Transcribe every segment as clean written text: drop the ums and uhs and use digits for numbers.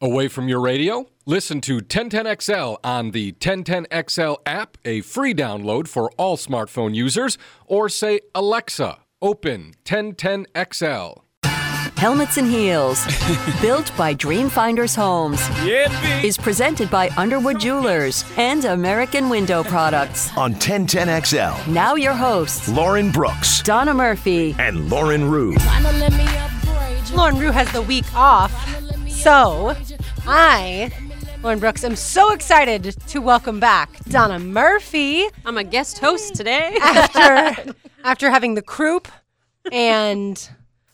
Away from your radio? Listen to 1010XL on the 1010XL app, a free download for all smartphone users, or say, Alexa, open 1010XL. Helmets and Heels, built by Dreamfinders Homes, is presented by Underwood Jewelers and American Window Products. On 1010XL, Now your hosts, Lauren Brooks Donna Murphy. and Lauren Rue. Lauren Rue has the week off, so I, Lauren Brooks, am so excited to welcome back Donna Murphy I'm a guest host today. after having the croup and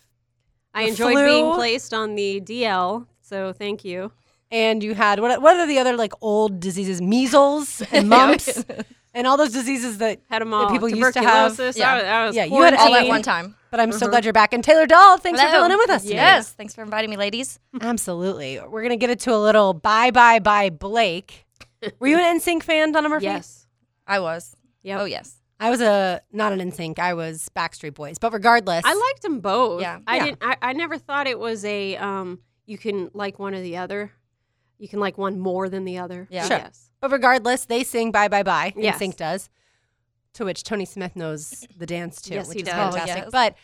I the enjoyed flu. being placed on the DL, so thank you. and you had what are the other like old diseases? Measles and mumps and all those diseases that Had them all. that people used to have. Tuberculosis. Yeah. I was Yeah, you had all All at at one time. But I'm so glad you're back. And Taylor Dahl, thanks for Hello. filling in with us today. Yes, thanks for inviting me, ladies. Absolutely. We're going to get into a little bye Blake. Were you an NSYNC fan, Donna Murphy? Yes. I was. Yep. Oh, yes. I was not an NSYNC. I was Backstreet Boys. But regardless. I liked them both. Yeah. I never thought it was a you can like one or the other. You can like one more than the other. Yeah. Sure. Yes. But regardless, they sing Bye Bye Bye. Yes. NSYNC does. To which Tony Smith knows the dance too, Yes, which he is does. fantastic. Oh, But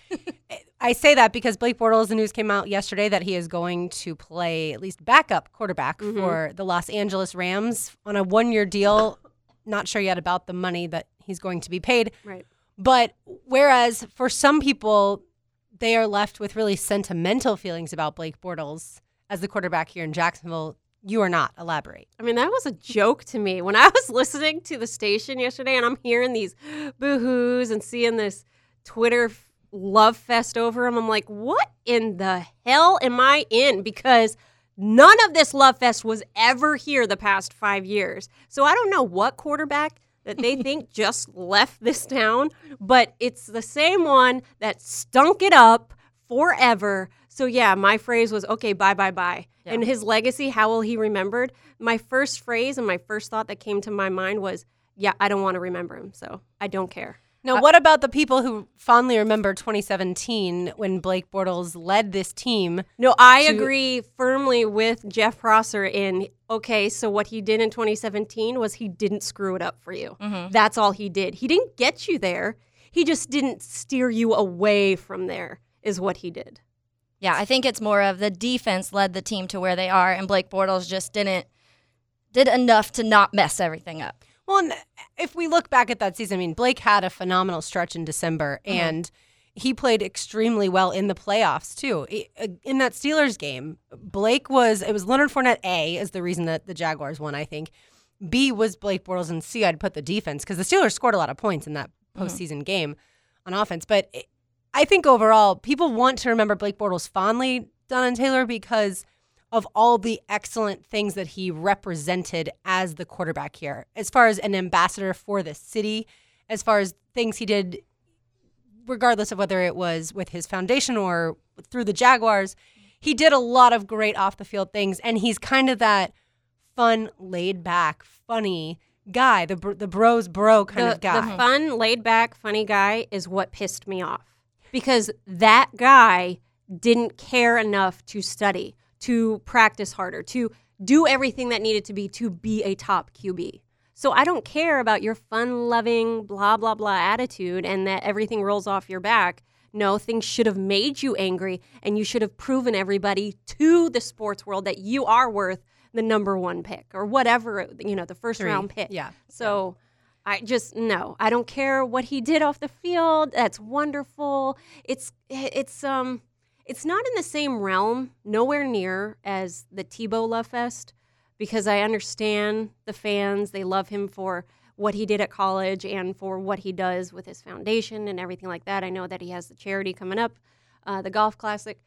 I say that because Blake Bortles, the news came out yesterday that he is going to play at least backup quarterback for the Los Angeles Rams on a 1-year deal. Not sure yet about the money that he's going to be paid. Right. But whereas for some people, they are left with really sentimental feelings about Blake Bortles as the quarterback here in Jacksonville, you are not. Elaborate. I mean, that was a joke to me. When I was listening to the station yesterday and I'm hearing these boo-hoos and seeing this Twitter love fest over him, I'm like, what in the hell am I in? Because none of this love fest was ever here the past 5 years. So I don't know what quarterback that they think just left this town, but it's the same one that stunk it up forever. So yeah, my phrase was, okay, bye, bye, bye. Yeah. And his legacy, how will he remembered? My first phrase and my first thought that came to my mind was, yeah, I don't want to remember him, so I don't care. Now, what about the people who fondly remember 2017 when Blake Bortles led this team? No, I agree firmly with Jeff Prosser in, okay, so what he did in 2017 was he didn't screw it up for you. That's all he did. He didn't get you there. He just didn't steer you away from there is what he did. Yeah, I think it's more of the defense led the team to where they are, and Blake Bortles just did enough to not mess everything up. Well, and if we look back at that season, I mean, Blake had a phenomenal stretch in December, and he played extremely well in the playoffs, too. In that Steelers game, it was Leonard Fournette, A, is the reason that the Jaguars won, I think. B was Blake Bortles, and C, I'd put the defense, because the Steelers scored a lot of points in that postseason game on offense. But I think overall, people want to remember Blake Bortles fondly, Don and Taylor, because of all the excellent things that he represented as the quarterback here, as far as an ambassador for the city, as far as things he did, regardless of whether it was with his foundation or through the Jaguars. He did a lot of great off-the-field things, and he's kind of that fun, laid-back, funny guy, the bros bro kind of guy. The fun, laid-back, funny guy is what pissed me off. Because that guy didn't care enough to study, to practice harder, to do everything that needed to be a top QB. So I don't care about your fun-loving, blah, blah, blah attitude and that everything rolls off your back. No, things should have made you angry, and you should have proven everybody to the sports world that you are worth the number one pick or whatever, the first round pick. Yeah. So I don't care what he did off the field. That's wonderful. It's not in the same realm, nowhere near as the Tebow Love Fest, because I understand the fans. They love him for what he did at college and for what he does with his foundation and everything like that. I know that he has the charity coming up, the Golf Classic.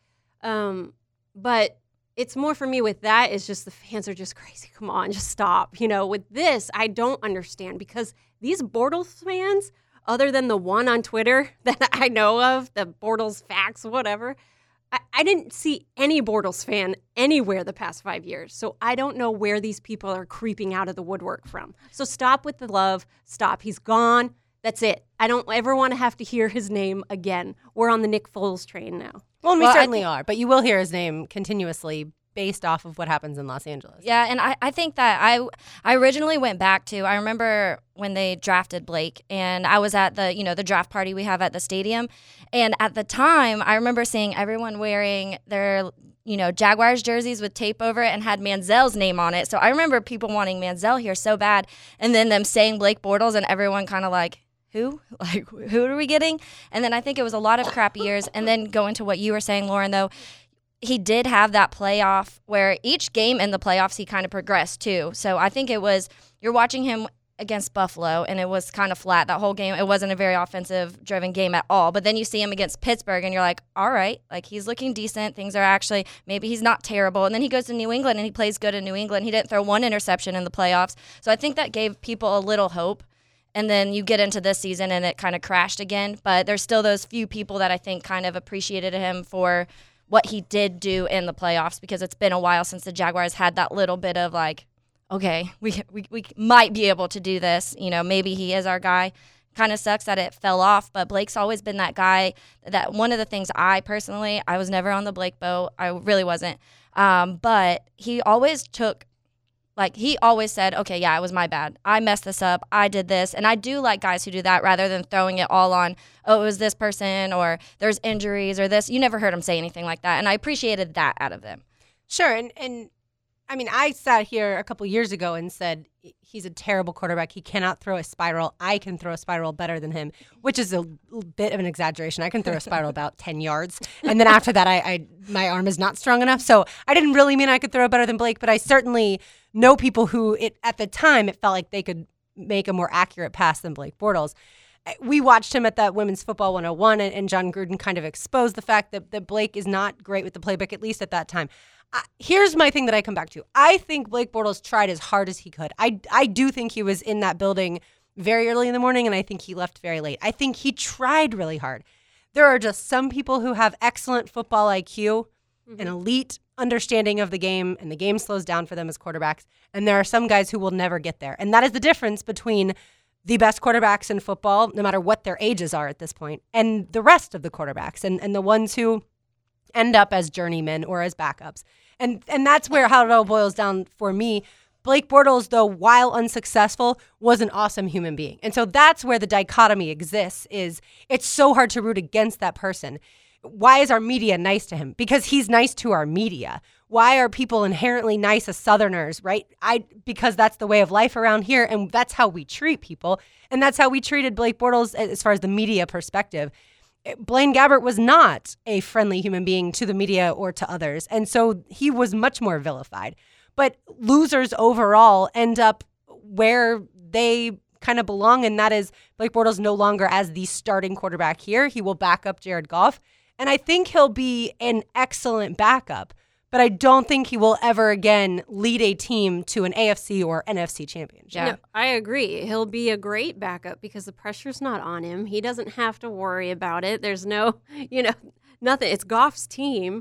But it's more for me with that is just the fans are just crazy. Come on, just stop. With this, I don't understand because these Bortles fans, other than the one on Twitter that I know of, the Bortles facts, whatever, I didn't see any Bortles fan anywhere the past 5 years. So I don't know where these people are creeping out of the woodwork from. So stop with the love. Stop. He's gone. That's it. I don't ever want to have to hear his name again. We're on the Nick Foles train now. Well, and we certainly are, but you will hear his name continuously based off of what happens in Los Angeles. Yeah, and I think that I originally went back to, I remember when they drafted Blake, and I was at the, the draft party we have at the stadium, and at the time, I remember seeing everyone wearing their, Jaguars jerseys with tape over it and had Manziel's name on it. So I remember people wanting Manziel here so bad, and then them saying Blake Bortles, and everyone kind of like, who? Like, who are we getting? And then I think it was a lot of crappy years, and then going to what you were saying, Lauren, though, he did have that playoff where each game in the playoffs he kind of progressed too. So I think it was, you're watching him against Buffalo and it was kind of flat that whole game. It wasn't a very offensive driven game at all. But then you see him against Pittsburgh and you're like, all right, like he's looking decent. Things are actually, maybe he's not terrible. And then he goes to New England and he plays good in New England. He didn't throw one interception in the playoffs. So I think that gave people a little hope. And then you get into this season and it kind of crashed again. But there's still those few people that I think kind of appreciated him for what he did do in the playoffs, because it's been a while since the Jaguars had that little bit of like, okay, we might be able to do this. Maybe he is our guy. Kind of sucks that it fell off, but Blake's always been that guy that one of the things I was never on the Blake boat. I really wasn't. But he always took, he always said, okay, yeah, it was my bad. I messed this up. I did this. And I do like guys who do that rather than throwing it all on, oh, it was this person or there's injuries or this. You never heard him say anything like that. And I appreciated that out of them. Sure. And I mean, I sat here a couple years ago and said he's a terrible quarterback. He cannot throw a spiral. I can throw a spiral better than him, which is a bit of an exaggeration. I can throw a spiral about 10 yards. And then after that, my arm is not strong enough. So I didn't really mean I could throw better than Blake, but I certainly know people who at the time it felt like they could make a more accurate pass than Blake Bortles. We watched him at that Women's Football 101, and John Gruden kind of exposed the fact that Blake is not great with the playbook, at least at that time. Here's my thing that I come back to. I think Blake Bortles tried as hard as he could. I do think he was in that building very early in the morning, and I think he left very late. I think he tried really hard. There are just some people who have excellent football IQ, an elite understanding of the game, and the game slows down for them as quarterbacks. And there are some guys who will never get there. And that is the difference between the best quarterbacks in football, no matter what their ages are at this point, and the rest of the quarterbacks and the ones who end up as journeymen or as backups. And that's where how it all boils down for me. Blake Bortles, though, while unsuccessful, was an awesome human being. And so that's where the dichotomy exists, is it's so hard to root against that person. Why is our media nice to him? Because he's nice to our media. Why are people inherently nice as Southerners, right? Because that's the way of life around here, and that's how we treat people. And that's how we treated Blake Bortles as far as the media perspective. Blaine Gabbert was not a friendly human being to the media or to others, and so he was much more vilified. But losers overall end up where they kind of belong, and that is Blake Bortles no longer as the starting quarterback here. He will back up Jared Goff, and I think he'll be an excellent backup, but I don't think he will ever again lead a team to an AFC or NFC championship. Yeah, I agree. He'll be a great backup because the pressure's not on him. He doesn't have to worry about it. There's no, nothing. It's Goff's team.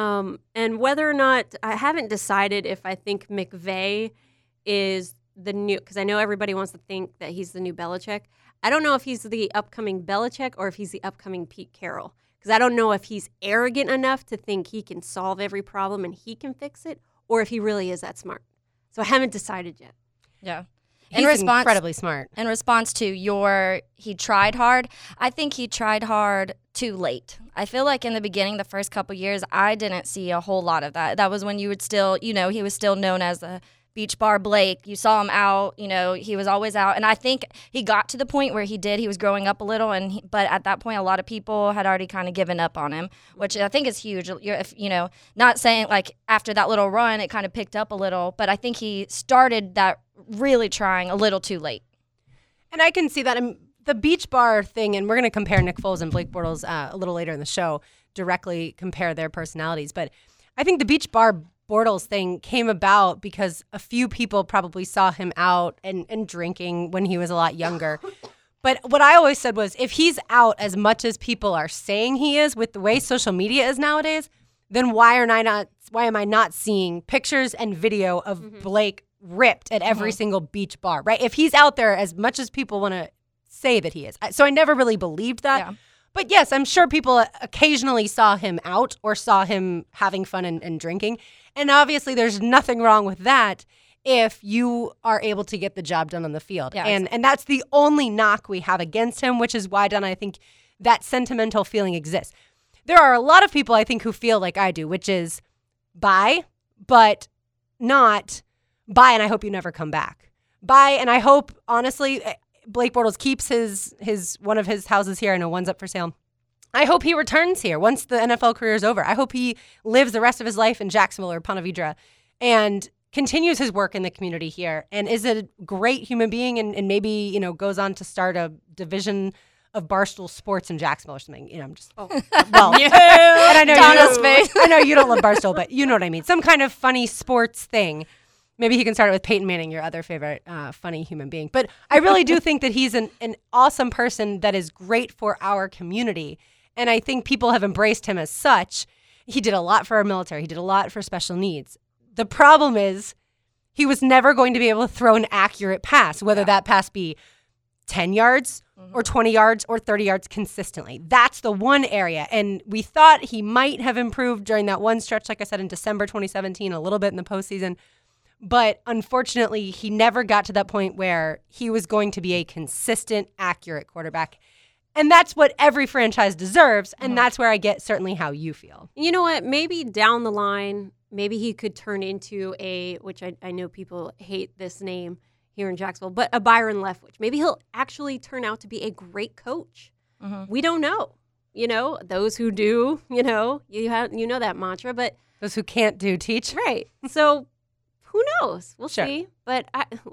And whether or not, I haven't decided if I think McVay is the new, because I know everybody wants to think that he's the new Belichick. I don't know if he's the upcoming Belichick or if he's the upcoming Pete Carroll. Because I don't know if he's arrogant enough to think he can solve every problem and he can fix it, or if he really is that smart. So I haven't decided yet. Yeah. He's incredibly smart. In response to he tried hard, I think he tried hard too late. I feel like in the beginning, the first couple years, I didn't see a whole lot of that. That was when you would still, he was still known as the Beach Bar Blake. You saw him out, he was always out. And I think he got to the point where he was growing up a little. But at that point, a lot of people had already kind of given up on him, which I think is huge. Not saying like after that little run, it kind of picked up a little, but I think he started that really trying a little too late. And I can see that in the Beach Bar thing, and we're going to compare Nick Foles and Blake Bortles a little later in the show, directly compare their personalities. But I think the Beach Bar Bortles thing came about because a few people probably saw him out and drinking when he was a lot younger. But what I always said was, if he's out as much as people are saying he is with the way social media is nowadays, then why am I not seeing pictures and video of Blake ripped at every single beach bar, right? If he's out there as much as people want to say that he is. So I never really believed that. Yeah. But yes, I'm sure people occasionally saw him out or saw him having fun and drinking. And obviously there's nothing wrong with that if you are able to get the job done on the field. Yeah, and that's the only knock we have against him, which is why, Donna, I think that sentimental feeling exists. There are a lot of people, I think, who feel like I do, which is bye, but not bye, and I hope you never come back. Bye, and I hope, honestly, Blake Bortles keeps his one of his houses here. I know one's up for sale. I hope he returns here once the NFL career is over. I hope he lives the rest of his life in Jacksonville or Ponte Vedra and continues his work in the community here and is a great human being and maybe, you know, goes on to start a division of Barstool Sports in Jacksonville or something. You know, I'm just, well, yeah. And I know Donna's face. I know you don't love Barstool, but you know what I mean. Some kind of funny sports thing. Maybe he can start it with Peyton Manning, your other favorite funny human being. But I really do think that he's an awesome person that is great for our community. And I think people have embraced him as such. He did a lot for our military. He did a lot for special needs. The problem is he was never going to be able to throw an accurate pass, whether that pass be 10 yards or 20 yards or 30 yards consistently. That's the one area. And we thought he might have improved during that one stretch, like I said, in December 2017, a little bit in the postseason. But unfortunately, he never got to that point where he was going to be a consistent, accurate quarterback. And that's what every franchise deserves. And that's where I get certainly how you feel. You know what? Maybe down the line, maybe he could turn into which I know people hate this name here in Jacksonville, but a Byron Leftwich. Maybe he'll actually turn out to be a great coach. We don't know. You know, those who do, you know that mantra, but Those who can't do teach. right. So who knows? We'll Sure. see. But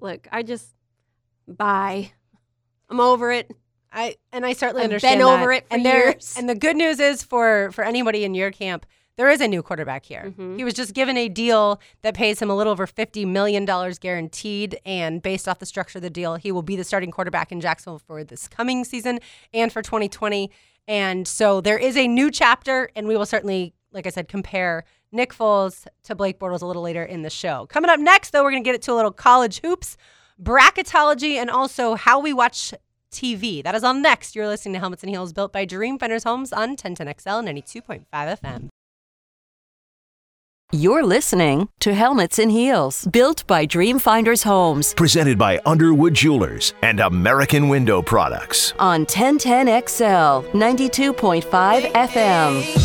bye. I'm over it. I certainly I've understand been that. over it for and years. And the good news is for anybody in your camp, there is a new quarterback here. He was just given a deal that pays him a little over $50 million guaranteed, and based off the structure of the deal, he will be the starting quarterback in Jacksonville for this coming season and for 2020. And so there is a new chapter, and we will certainly, like I said, compare Nick Foles to Blake Bortles a little later in the show. Coming up next, though, we're going to get it to a little college hoops, bracketology, and also how we watch TV. That is all next. You're listening to Helmets and Heels, built by Dreamfinders Homes on 1010XL 92.5 FM. You're listening to Helmets and Heels, built by Dreamfinders Homes Presented by Underwood Jewelers and American Window Products. on 1010XL 92.5 FM.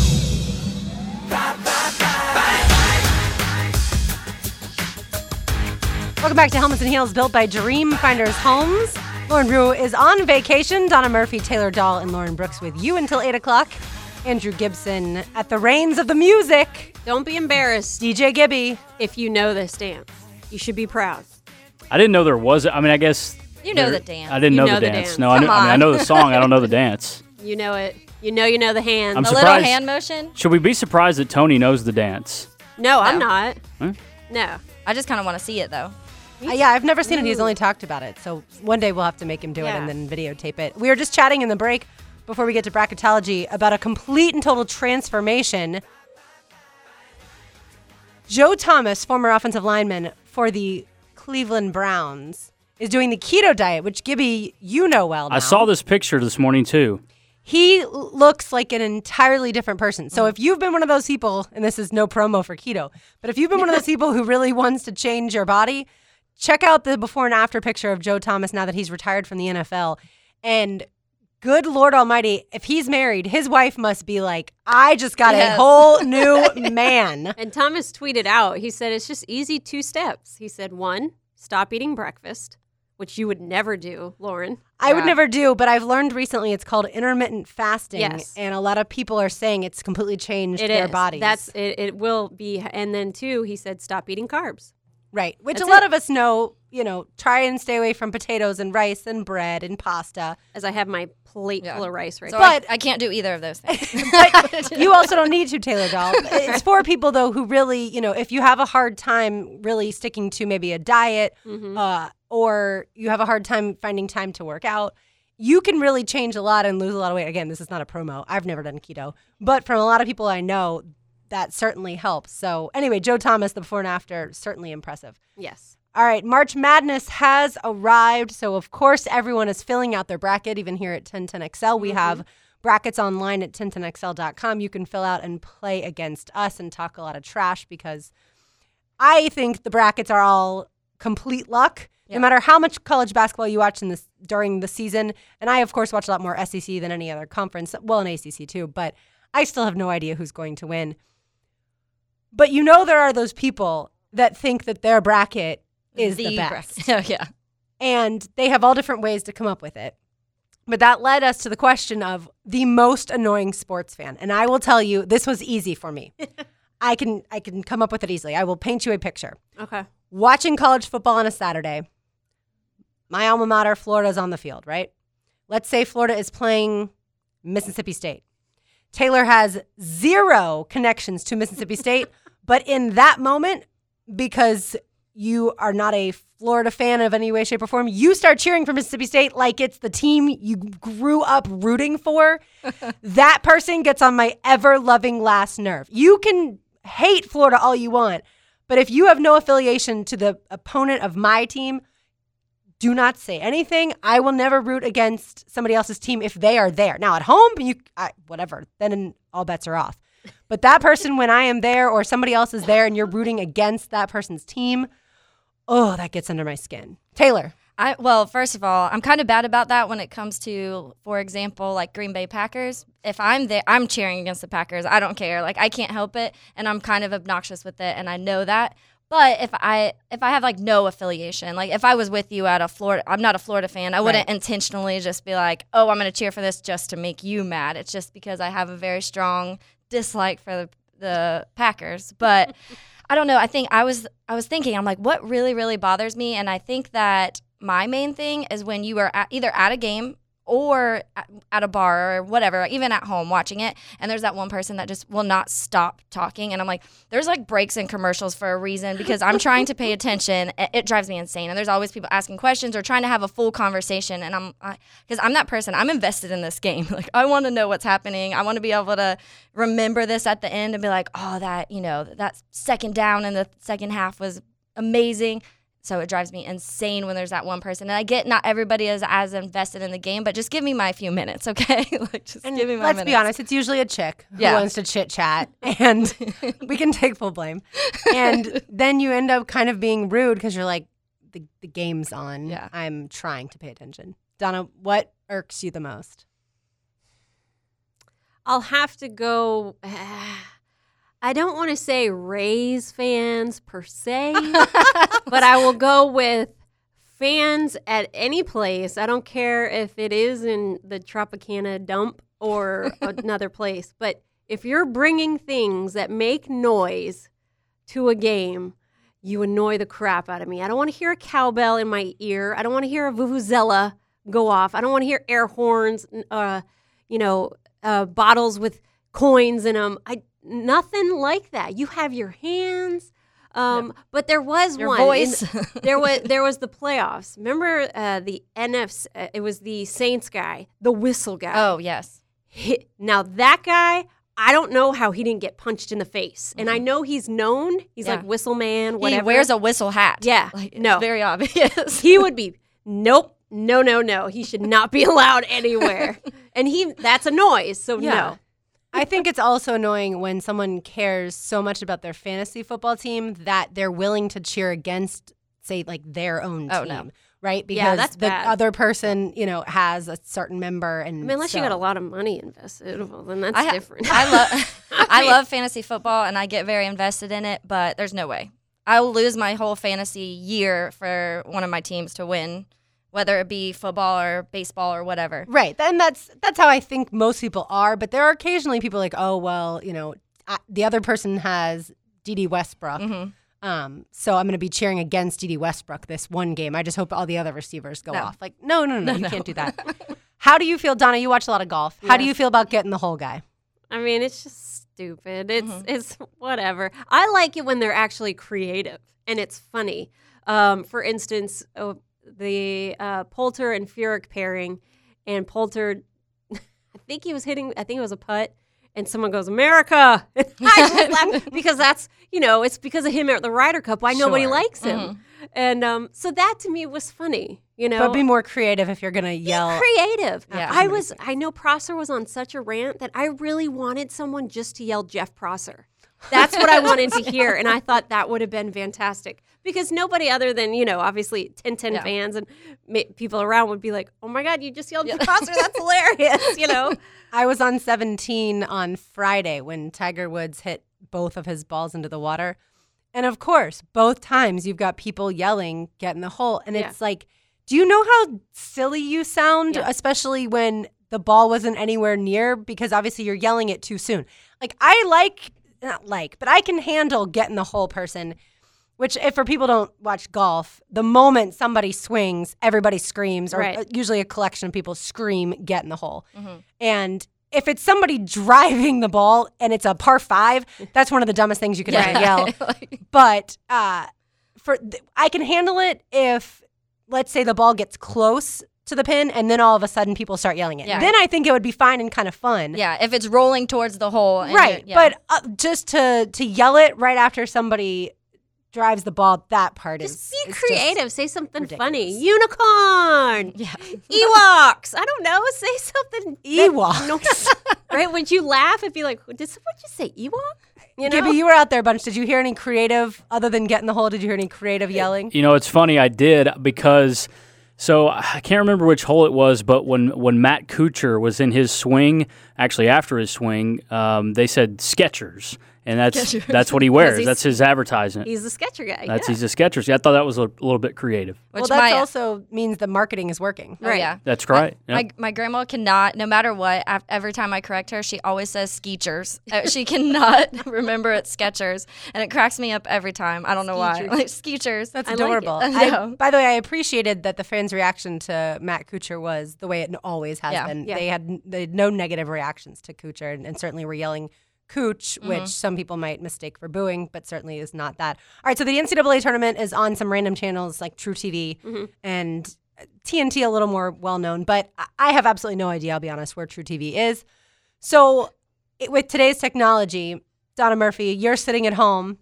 Welcome back to Helmets and Heels, built by Dreamfinders Homes. Lauren Rue is on vacation. Donna Murphy, Taylor Dahl, and Lauren Brooks with you until 8 o'clock. Andrew Gibson at the reins of the music. Don't be embarrassed DJ Gibby. if you know this dance. You should be proud. I didn't know there was. I mean, I guess You know the dance. I didn't You know know the the dance. dance. No, I know the song. I don't know the dance. You know it. You know the hands. I'm The surprised. little hand motion. Should we be surprised that Tony knows the dance? No, I'm No. not. Huh? No. I just kind of want to see it though. Yeah, I've never seen it. He's only talked about it. So one day we'll have to make him do it Yeah. and then videotape it. We were just chatting in the break before we get to bracketology about a complete and total transformation. Joe Thomas, former offensive lineman for the Cleveland Browns, is doing the keto diet, which Gibby, you know well now. I saw this picture this morning too. He looks like an entirely different person. So if you've been one of those people, and this is no promo for keto, but if you've been one of those people who really wants to change your body, check out the before and after picture of Joe Thomas now that he's retired from the NFL. And good Lord Almighty, if he's married, his wife must be like, I just got a Yes. whole new man. And Thomas tweeted out, he said, it's just easy 2 steps. He said, 1, stop eating breakfast, which you would never do, Lauren. I would never do, but I've learned recently it's called intermittent fasting. Yes. And a lot of people are saying it's completely changed their bodies. It will be. And then 2, he said, stop eating carbs. Right, which That's a lot it. of us know, try and stay away from potatoes and rice and bread and pasta. As I have my plate Yeah. full of rice right So now. But- I can't do either of those things. But you also don't need to, Taylor Dahl. It's for people, though, who really, if you have a hard time really sticking to maybe a diet or you have a hard time finding time to work out, you can really change a lot and lose a lot of weight. Again, this is not a promo. I've never done keto. But from a lot of people I know, that certainly helps. So anyway, Joe Thomas, the before and after, certainly impressive. Yes. All right, March Madness has arrived. So, of course, everyone is filling out their bracket. Even here at 1010XL, we have brackets online at 1010xl.com. You can fill out and play against us and talk a lot of trash because I think the brackets are all complete luck. No matter how much college basketball you watch during the season, and I, of course, watch a lot more SEC than any other conference, well, and ACC too, but I still have no idea who's going to win. But there are those people that think that their bracket is the best. Oh, yeah. And they have all different ways to come up with it. But that led us to the question of the most annoying sports fan. And I will tell you, this was easy for me. I can come up with it easily. I will paint you a picture. Okay. Watching college football on a Saturday. My alma mater, Florida's on the field, right? Let's say Florida is playing Mississippi State. Taylor has 0 connections to Mississippi State, but in that moment, because you are not a Florida fan of any way, shape, or form, you start cheering for Mississippi State like it's the team you grew up rooting for. That person gets on my ever-loving last nerve. You can hate Florida all you want, but if you have no affiliation to the opponent of my team, do not say anything. I will never root against somebody else's team if they are there. Now, at home, whatever, then all bets are off. But that person, when I am there or somebody else is there and you're rooting against that person's team, that gets under my skin. Taylor. Well, first of all, I'm kind of bad about that when it comes to, for example, like Green Bay Packers. If I'm there, I'm cheering against the Packers. I don't care. Like, I can't help it, and I'm kind of obnoxious with it, and I know that. But if I have like no affiliation, like if I was with you at I'm not a Florida fan, I wouldn't intentionally just be like, oh, I'm going to cheer for this just to make you mad. It's just because I have a very strong dislike for the Packers. But I don't know. I think I was thinking, I'm like, what really, really bothers me? And I think that my main thing is when you are either at a game or at a bar or whatever, even at home watching it, and there's that one person that just will not stop talking, and I'm like, there's like breaks in commercials for a reason because I'm trying to pay attention. It drives me insane, and there's always people asking questions or trying to have a full conversation, and because I'm that person, I'm invested in this game. Like, I want to know what's happening. I want to be able to remember this at the end and be like, oh, that second down in the second half was amazing. So it drives me insane when there's that one person. And I get not everybody is as invested in the game, but just give me my few minutes, okay? Give me my minutes. Let's be honest, it's usually a chick who wants to chit-chat, and we can take full blame. And then you end up kind of being rude because you're like, the game's on. Yeah. I'm trying to pay attention. Donna, what irks you the most? I'll have to go... I don't want to say Rays fans per se, but I will go with fans at any place. I don't care if it is in the Tropicana dump or another place. But if you're bringing things that make noise to a game, you annoy the crap out of me. I don't want to hear a cowbell in my ear. I don't want to hear a vuvuzela go off. I don't want to hear air horns, bottles with coins in them. Nothing like that. You have your hands, but there was your one. Voice. There was the playoffs. Remember the NFC? It was the Saints guy, the whistle guy. Oh yes. Now that guy, I don't know how he didn't get punched in the face, and I know he's known. He's like whistle man. Whatever. He wears a whistle hat. Yeah. No. It's very obvious. He would be. Nope. No. He should not be allowed anywhere. And that's a noise. So no. I think it's also annoying when someone cares so much about their fantasy football team that they're willing to cheer against, say, like their own team, no. right? Because that's the bad. other person, has a certain member, and unless you got a lot of money invested, well, then that's different. I love fantasy football, and I get very invested in it, but there's no way. I will lose my whole fantasy year for one of my teams to win, whether it be football or baseball or whatever. Right. And that's how I think most people are. But there are occasionally people like, oh, well, the other person has D.D. Westbrook. Mm-hmm. So I'm going to be cheering against D.D. Westbrook this one game. I just hope all the other receivers go off. Like, no, you can't do that. How do you feel, Donna? You watch a lot of golf. Yes. How do you feel about getting the hole guy? I mean, it's just stupid. It's whatever. I like it when they're actually creative and it's funny. For instance, the Poulter and Furyk pairing, and Poulter, I think it was a putt, and someone goes, America! I just laugh because that's, it's because of him at the Ryder Cup. Why nobody likes him. Mm-hmm. And so that to me was funny, But be more creative if you're going to yell. Creative. Yeah. I know Prosser was on such a rant that I really wanted someone just to yell Jeff Prosser. That's what I wanted to hear, and I thought that would have been fantastic. Because nobody other than, obviously 10-10 fans and people around would be like, oh my God, you just yelled Prosser. That's hilarious, I was on 17 on Friday when Tiger Woods hit both of his balls into the water. And of course, both times you've got people yelling, get in the hole. And it's like, do you know how silly you sound, especially when the ball wasn't anywhere near? Because obviously you're yelling it too soon. Like, but I can handle get in the hole person, which if for people who don't watch golf, the moment somebody swings, everybody screams, or usually a collection of people scream, get in the hole. Mm-hmm. And if it's somebody driving the ball and it's a par 5, that's one of the dumbest things you could ever yell. But I can handle it if, let's say, the ball gets close to the pin and then all of a sudden people start yelling it. Yeah. Then I think it would be fine and kind of fun. Yeah, if it's rolling towards the hole. Right, but just to yell it right after somebody drives the ball, that part just be creative. Say something funny. Unicorn. Yeah. Ewoks. I don't know. Say something. Ewoks. Right? Would you laugh and be like, did someone just say Ewok? Gibby, you were out there a bunch. Did you hear any creative, other than get in the hole, did you hear any creative yelling? It's funny. I did because... So I can't remember which hole it was, but when Matt Kuchar was in his swing, actually after his swing, they said Skechers, and that's what he wears. That's his advertisement. He's a Sketcher guy. He's a Skechers. Yeah, I thought that was a little bit creative. Well, that also means the marketing is working. Right. Yeah. That's right. My grandma cannot, no matter what, every time I correct her, she always says Skechers. She cannot remember it's Skechers, and it cracks me up every time. I don't know why. Like Skechers. That's adorable. Like by the way, I appreciated that the fans' reaction to Matt Kuchar was the way it always has been. Yeah. They had no negative reactions to Kuchar, and certainly were yelling Cooch, which some people might mistake for booing, but certainly is not that. All right, so the NCAA tournament is on some random channels like True TV and TNT, a little more well-known, but I have absolutely no idea, I'll be honest, where True TV is. So with today's technology, Donna Murphy, you're sitting at home.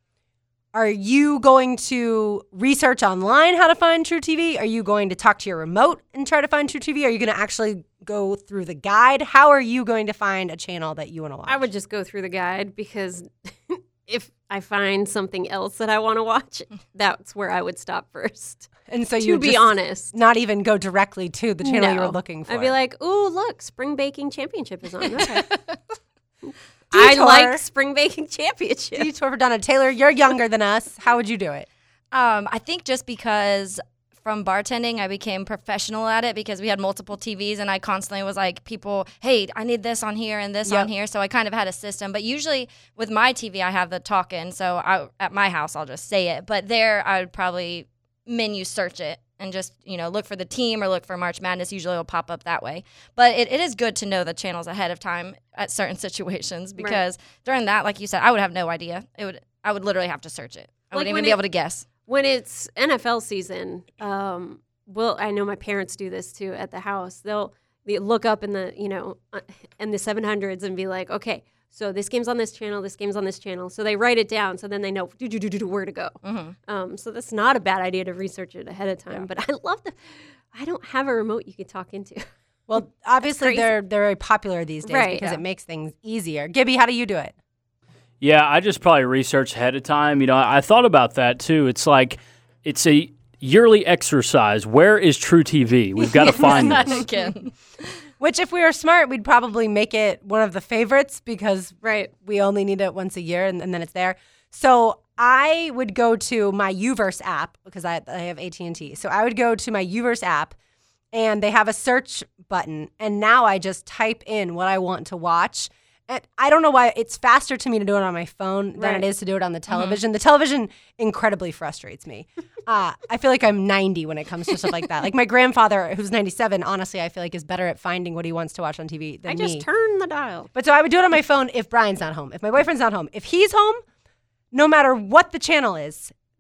Are you going to research online how to find True TV? Are you going to talk to your remote and try to find True TV? Are you going to actually go through the guide? How are you going to find a channel that you want to watch? I would just go through the guide because if I find something else that I want to watch, that's where I would stop first. And so to be honest, not even go directly to the channel you were looking for. I'd be like, "Ooh, look, Spring Baking Championship is on." Okay. I like Spring Baking Championship. Detour for Donna. Taylor, you're younger than us. How would you do it? I think just because from bartending, I became professional at it because we had multiple TVs and I constantly was like, people, hey, I need this on here and this on here. So I kind of had a system. But usually with my TV, I have the talk-in. So at my house, I'll just say it. But there, I would probably menu search it and just, look for the team or look for March Madness. Usually it'll pop up that way. But it is good to know the channels ahead of time at certain situations because during that, like you said, I would have no idea. I would literally have to search it. I wouldn't even be able to guess. When it's NFL season, I know my parents do this too at the house. They'll look up in the, in the 700s and be like, okay, so this game's on this channel, this game's on this channel. So they write it down so then they know where to go. Mm-hmm. So that's not a bad idea to research it ahead of time. Yeah. But I love I don't have a remote you could talk into. Well, obviously they're very popuer these days because it makes things easier. Gibby, how do you do it? Yeah, I just probably research ahead of time. I thought about that too. It's like it's a yearly exercise. Where is True TV? We've got to find this. Which, if we were smart, we'd probably make it one of the favorites because we only need it once a year and then it's there. So I would go to my Uverse app because I have AT&T. So I would go to my Uverse app and they have a search button. And now I just type in what I want to watch. And I don't know why it's faster to me to do it on my phone than it is to do it on the television. Mm-hmm. The television incredibly frustrates me. I feel like I'm 90 when it comes to stuff like that. Like my grandfather, who's 97, honestly, I feel like is better at finding what he wants to watch on TV than me. I just turn the dial. But so I would do it on my phone if Brian's not home. If my boyfriend's not home. If he's home, no matter what the channel is,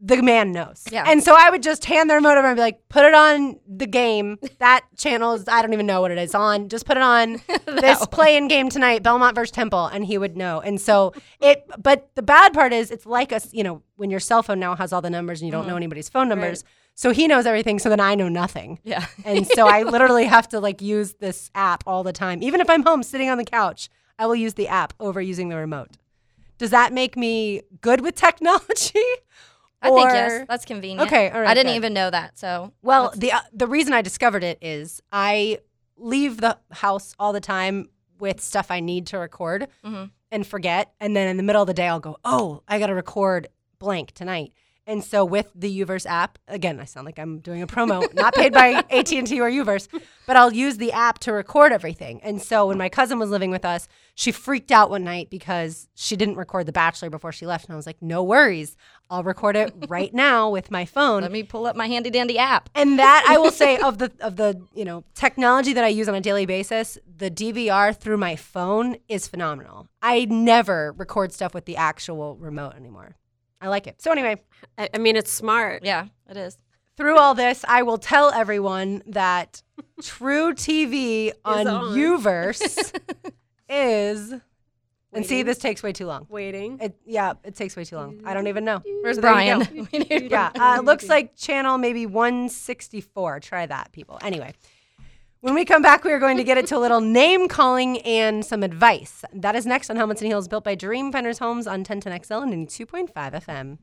the man knows. Yeah. And so I would just hand the remote over and be like, put it on the game. That channel is, I don't even know what it is on. Just put it on this play-in game tonight, Belmont versus Temple, and he would know. And so but the bad part is it's like when your cell phone now has all the numbers and you don't know anybody's phone numbers. Right. So he knows everything, so then I know nothing. Yeah. And so I literally have to like use this app all the time. Even if I'm home sitting on the couch, I will use the app over using the remote. Does that make me good with technology? I think yes. That's convenient. Okay, all right. I didn't even know that. So well, the reason I discovered it is I leave the house all the time with stuff I need to record and forget, and then in the middle of the day I'll go, oh, I got to record blank tonight. And so with the Uverse app, again, I sound like I'm doing a promo, not paid by AT&T or Uverse, but I'll use the app to record everything. And so when my cousin was living with us, she freaked out one night because she didn't record The Bachelor before she left. And I was like, no worries. I'll record it right now with my phone. Let me pull up my handy dandy app. And that I will say of the technology that I use on a daily basis, the DVR through my phone is phenomenal. I never record stuff with the actual remote anymore. I like it. So anyway. I mean, it's smart. Yeah, it is. Through all this, I will tell everyone that True TV on Uverse is... And see, this takes way too long. Waiting. It takes way too long. I don't even know. Where's Brian? It looks like channel maybe 164. Try that, people. Anyway. When we come back, we are going to get into a little name calling and some advice. That is next on Helmets and Heels, built by Dreamfinders Homes on 1010XL and 92.5 FM.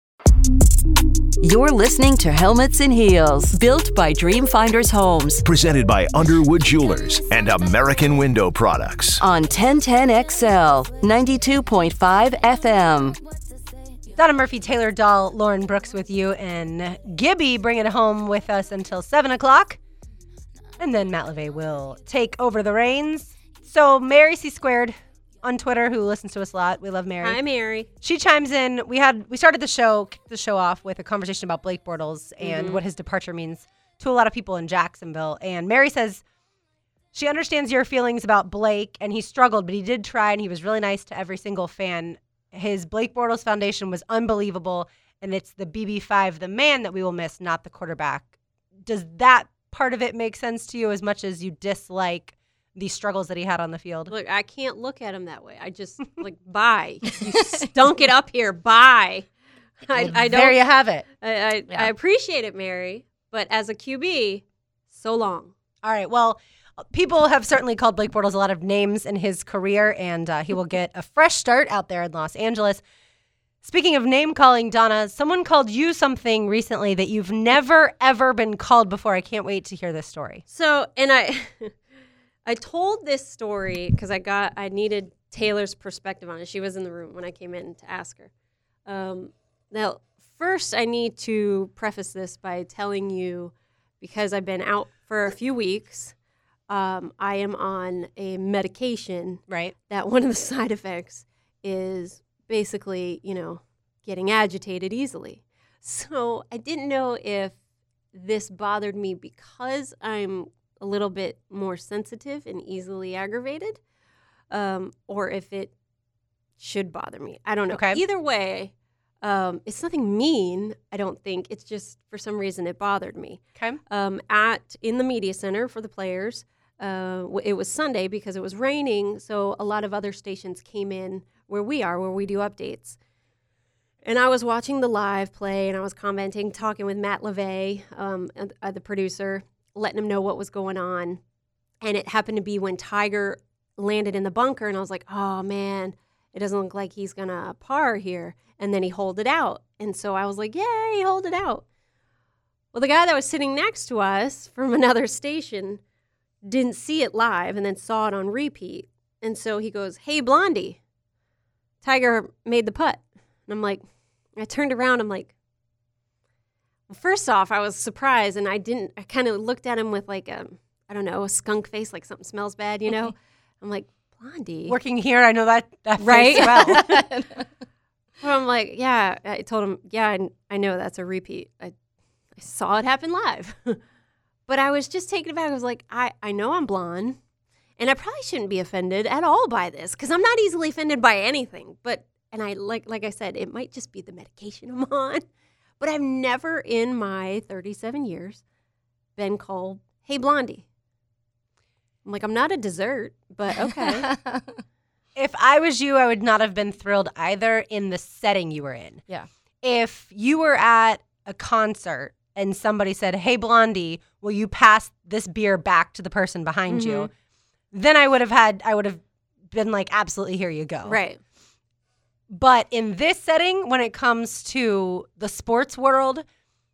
You're listening to Helmets and Heels, built by Dreamfinders Homes. Presented by Underwood Jewelers and American Window Products. On 1010XL, 92.5 FM. Donna Murphy, Taylor Dahl, Lauren Brooks with you, and Gibby bringing it home with us until 7 o'clock. And then Matt LeVay will take over the reins. So Mary C. Squared on Twitter, who listens to us a lot. We love Mary. Hi, Mary. She chimes in. We started kicked the show off with a conversation about Blake Bortles and what his departure means to a lot of people in Jacksonville. And Mary says she understands your feelings about Blake, and he struggled, but he did try, and he was really nice to every single fan. His Blake Bortles Foundation was unbelievable, and it's the BB5, the man, that we will miss, not the quarterback. Does that part of it make sense to you as much as you dislike the struggles that he had on the field? Look, I can't look at him that way. I just bye. You stunk it up here. Bye. I don't. There you have it. I appreciate it, Mary, but as a QB, so long. All right. Well, people have certainly called Blake Bortles a lot of names in his career, and he will get a fresh start out there in Los Angeles. Speaking of name calling, Donna, someone called you something recently that you've never, ever been called before. I can't wait to hear this story. So, and I told this story because I needed Taylor's perspective on it. She was in the room when I came in to ask her. Now, first, I need to preface this by telling you, because I've been out for a few weeks, I am on a medication, right? That one of the side effects is basically, getting agitated easily. So I didn't know if this bothered me because I'm a little bit more sensitive and easily aggravated, or if it should bother me. I don't know. Okay. Either way, it's nothing mean, I don't think. It's just for some reason it bothered me. Okay. In the media center for the players, it was Sunday because it was raining, so a lot of other stations came in where we do updates. And I was watching the live play, and I was commenting, talking with Matt LeVay, the producer, letting him know what was going on. And it happened to be when Tiger landed in the bunker, and I was like, oh, man, it doesn't look like he's going to par here. And then he holed it out. And so I was like, yay, he holed it out. Well, the guy that was sitting next to us from another station didn't see it live and then saw it on repeat. And so he goes, hey, Blondie, Tiger made the putt. And I'm like, I turned around, I'm like, well, first off, I was surprised, and I kind of looked at him with like a skunk face, like something smells bad, I'm like, Blondie. Working here, I know that right? face well. Well, I'm like, yeah, I told him, yeah, I know that's a repeat. I saw it happen live. But I was just taken aback. I was like, I know I'm blonde, and I probably shouldn't be offended at all by this because I'm not easily offended by anything. But I like I said, it might just be the medication I'm on. But I've never in my 37 years been called, hey, Blondie. I'm like, I'm not a dessert, but okay. If I was you, I would not have been thrilled either in the setting you were in. Yeah. If you were at a concert and somebody said, hey, Blondie, will you pass this beer back to the person behind you? Then I would have been like, absolutely, here you go. Right. But in this setting, when it comes to the sports world,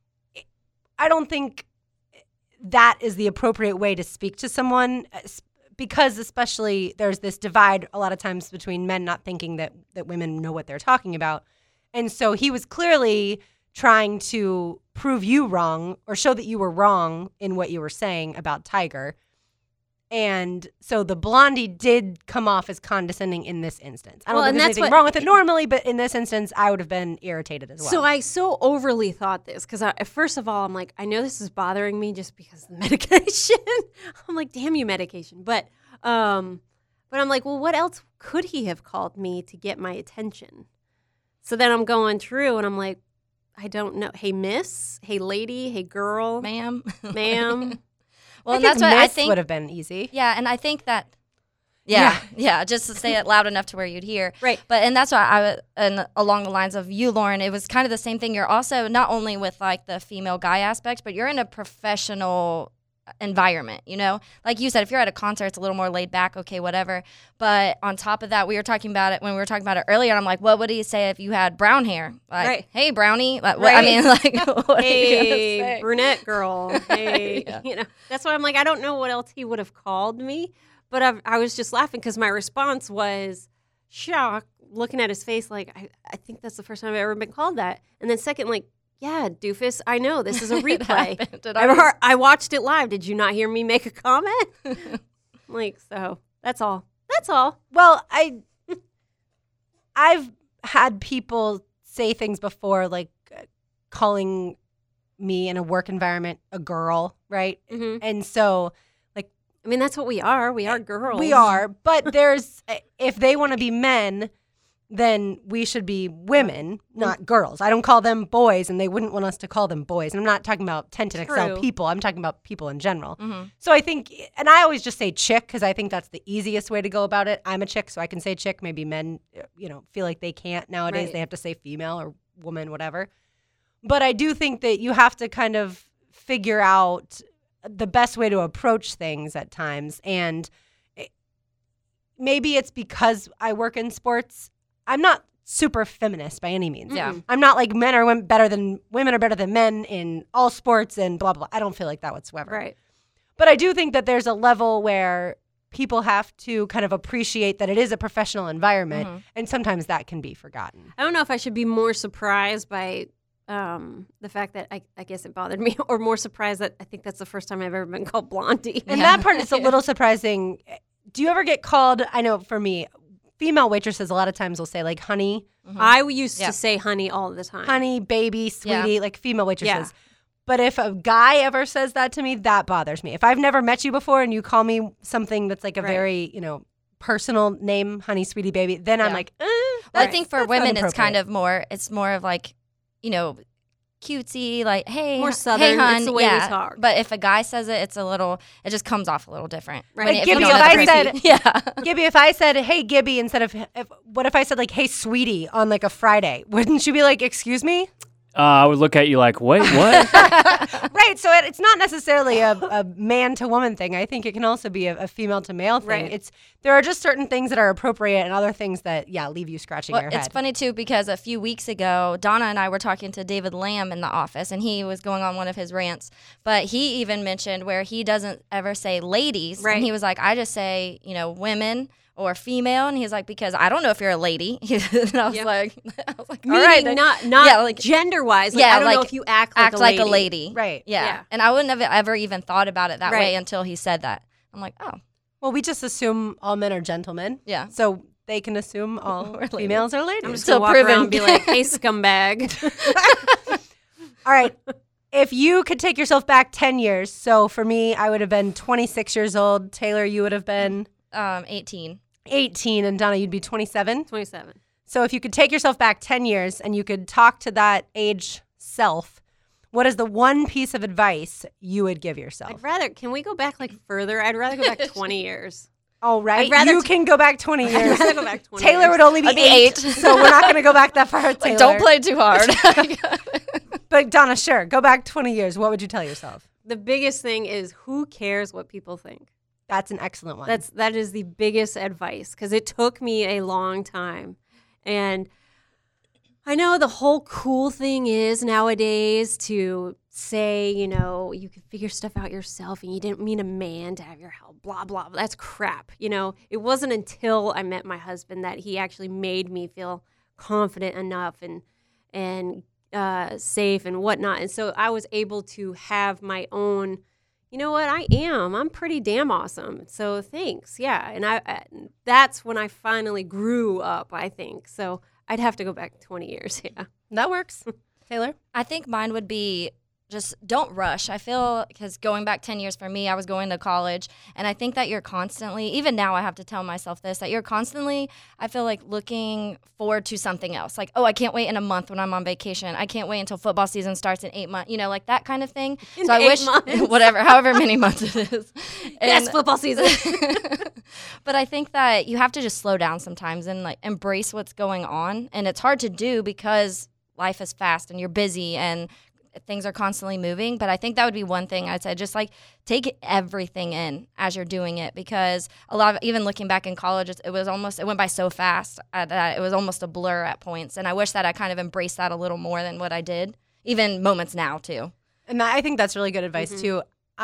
I don't think that is the appropriate way to speak to someone, because especially there's this divide a lot of times between men not thinking that women know what they're talking about. And so he was clearly trying to prove you wrong or show that you were wrong in what you were saying about Tiger. And so the Blondie did come off as condescending in this instance. I don't think there's anything wrong with it normally, but in this instance, I would have been irritated as well. So I so overly thought this because first of all, I'm like, I know this is bothering me just because of the medication. I'm like, damn you, medication. But I'm like, well, what else could he have called me to get my attention? So then I'm going through and I'm like, I don't know. Hey, miss. Hey, lady. Hey, girl. Ma'am. Well, and that's what I think would have been easy. Yeah, and I think that, yeah, just to say it loud enough to where you'd hear. Right. But, and that's why and along the lines of you, Lauren, it was kind of the same thing. You're also not only with like the female guy aspect, but you're in a professional environment, you know? Like you said, if you're at a concert, it's a little more laid back, okay, whatever. But on top of that, we were talking about it when we were talking about it earlier. I'm like, what would he say if you had brown hair? Like, right. Hey, brownie. Like, I mean, like, what hey, brunette girl. Hey, you know, that's why I'm like, I don't know what else he would have called me. But I was just laughing because my response was shock, looking at his face like, I think that's the first time I've ever been called that. And then second, like, yeah, doofus, I know. This is a replay. I watched it live. Did you not hear me make a comment? Like, so that's all. That's all. Well, I've had people say things before, like calling me in a work environment a girl, right? Mm-hmm. And so, like, I mean, that's what we are. We are girls. We are. But there's, if they want to be men, then we should be women, not girls. I don't call them boys, and they wouldn't want us to call them boys. And I'm not talking about 1010XL people. I'm talking about people in general. Mm-hmm. So I think, and I always just say chick because I think that's the easiest way to go about it. I'm a chick, so I can say chick. Maybe men, feel like they can't nowadays. Right. They have to say female or woman, whatever. But I do think that you have to kind of figure out the best way to approach things at times. And maybe it's because I work in sports. I'm not super feminist by any means. Yeah. I'm not like women are better than men in all sports and blah, blah, blah. I don't feel like that whatsoever. Right. But I do think that there's a level where people have to kind of appreciate that it is a professional environment, and sometimes that can be forgotten. I don't know if I should be more surprised by the fact that I guess it bothered me, or more surprised that I think that's the first time I've ever been called Blondie. And that part is a little surprising. Do you ever get called, I know for me, female waitresses a lot of times will say like honey. Mm-hmm. I used to say honey all the time. Honey, baby, sweetie, like female waitresses. Yeah. But if a guy ever says that to me, that bothers me. If I've never met you before and you call me something that's like a very, personal name, honey, sweetie, baby, then I'm like, Well, I think for women it's kind of more, it's more of like, cutesy, like, hey, more southern. Hey, hun. It's the way we talk. But if a guy says it, it just comes off a little different. Right. Like Gibby, Gibby, if I said, hey, Gibby, instead of, what if I said like, hey, sweetie, on like a Friday? Wouldn't you be like, excuse me? I would look at you like, wait, what? Right. So it's not necessarily a man to woman thing. I think it can also be a female to male thing. Right. There are just certain things that are appropriate and other things that, leave you scratching your head. It's funny, too, because a few weeks ago, Donna and I were talking to David Lamb in the office, and he was going on one of his rants. But he even mentioned where he doesn't ever say ladies. Right. And he was like, I just say, women or female, and he's like, because I don't know if you're a lady. And I was like, meaning all right, not gender wise. Like, I don't know if you act like a lady, right? Yeah. And I wouldn't have ever even thought about it that way until he said that. I'm like, oh, well, we just assume all men are gentlemen. Yeah, so they can assume all females are ladies. I'm just gonna walk around and be like, hey, scumbag. All right. If you could take yourself back 10 years, so for me, I would have been 26 years old. Taylor, you would have been 18. 18, and Donna, you'd be 27? 27. So if you could take yourself back 10 years and you could talk to that age yourself, what is the one piece of advice you would give yourself? Can we go back like further? I'd rather go back 20 years. Oh, right. You can go back 20 years. I'd rather go back 20 Taylor years. would only be 8, so we're not going to go back that far, Taylor. Don't play too hard. But Donna, sure, go back 20 years. What would you tell yourself? The biggest thing is, who cares what people think? That's an excellent one. That is the biggest advice, because it took me a long time. And I know the whole cool thing is nowadays to say, you know, you can figure stuff out yourself and you didn't mean a man to have your help, blah, blah, blah. That's crap. You know, it wasn't until I met my husband that he actually made me feel confident enough and safe and whatnot. And so I was able to have my own, you know what, I'm pretty damn awesome. So thanks. Yeah. And that's when I finally grew up, I think. So I'd have to go back 20 years. Yeah. That works. Taylor? I think mine would be just don't rush. I feel, because going back 10 years for me, I was going to college, and I think that you're constantly, even now I have to tell myself this, that you're constantly, I feel like, looking forward to something else. Like, oh, I can't wait in a month when I'm on vacation. I can't wait until football season starts in 8 months, you know, like that kind of thing. So I wish, whatever, however many months it is. Yes, football season. But I think that you have to just slow down sometimes and like embrace what's going on. And it's hard to do because life is fast and you're busy and things are constantly moving. But I think that would be one thing I'd say, just like take everything in as you're doing it, because a lot of, even looking back in college, it went by so fast that it was almost a blur at points. And I wish that I kind of embraced that a little more than what I did, even moments now too. And I think that's really good advice too.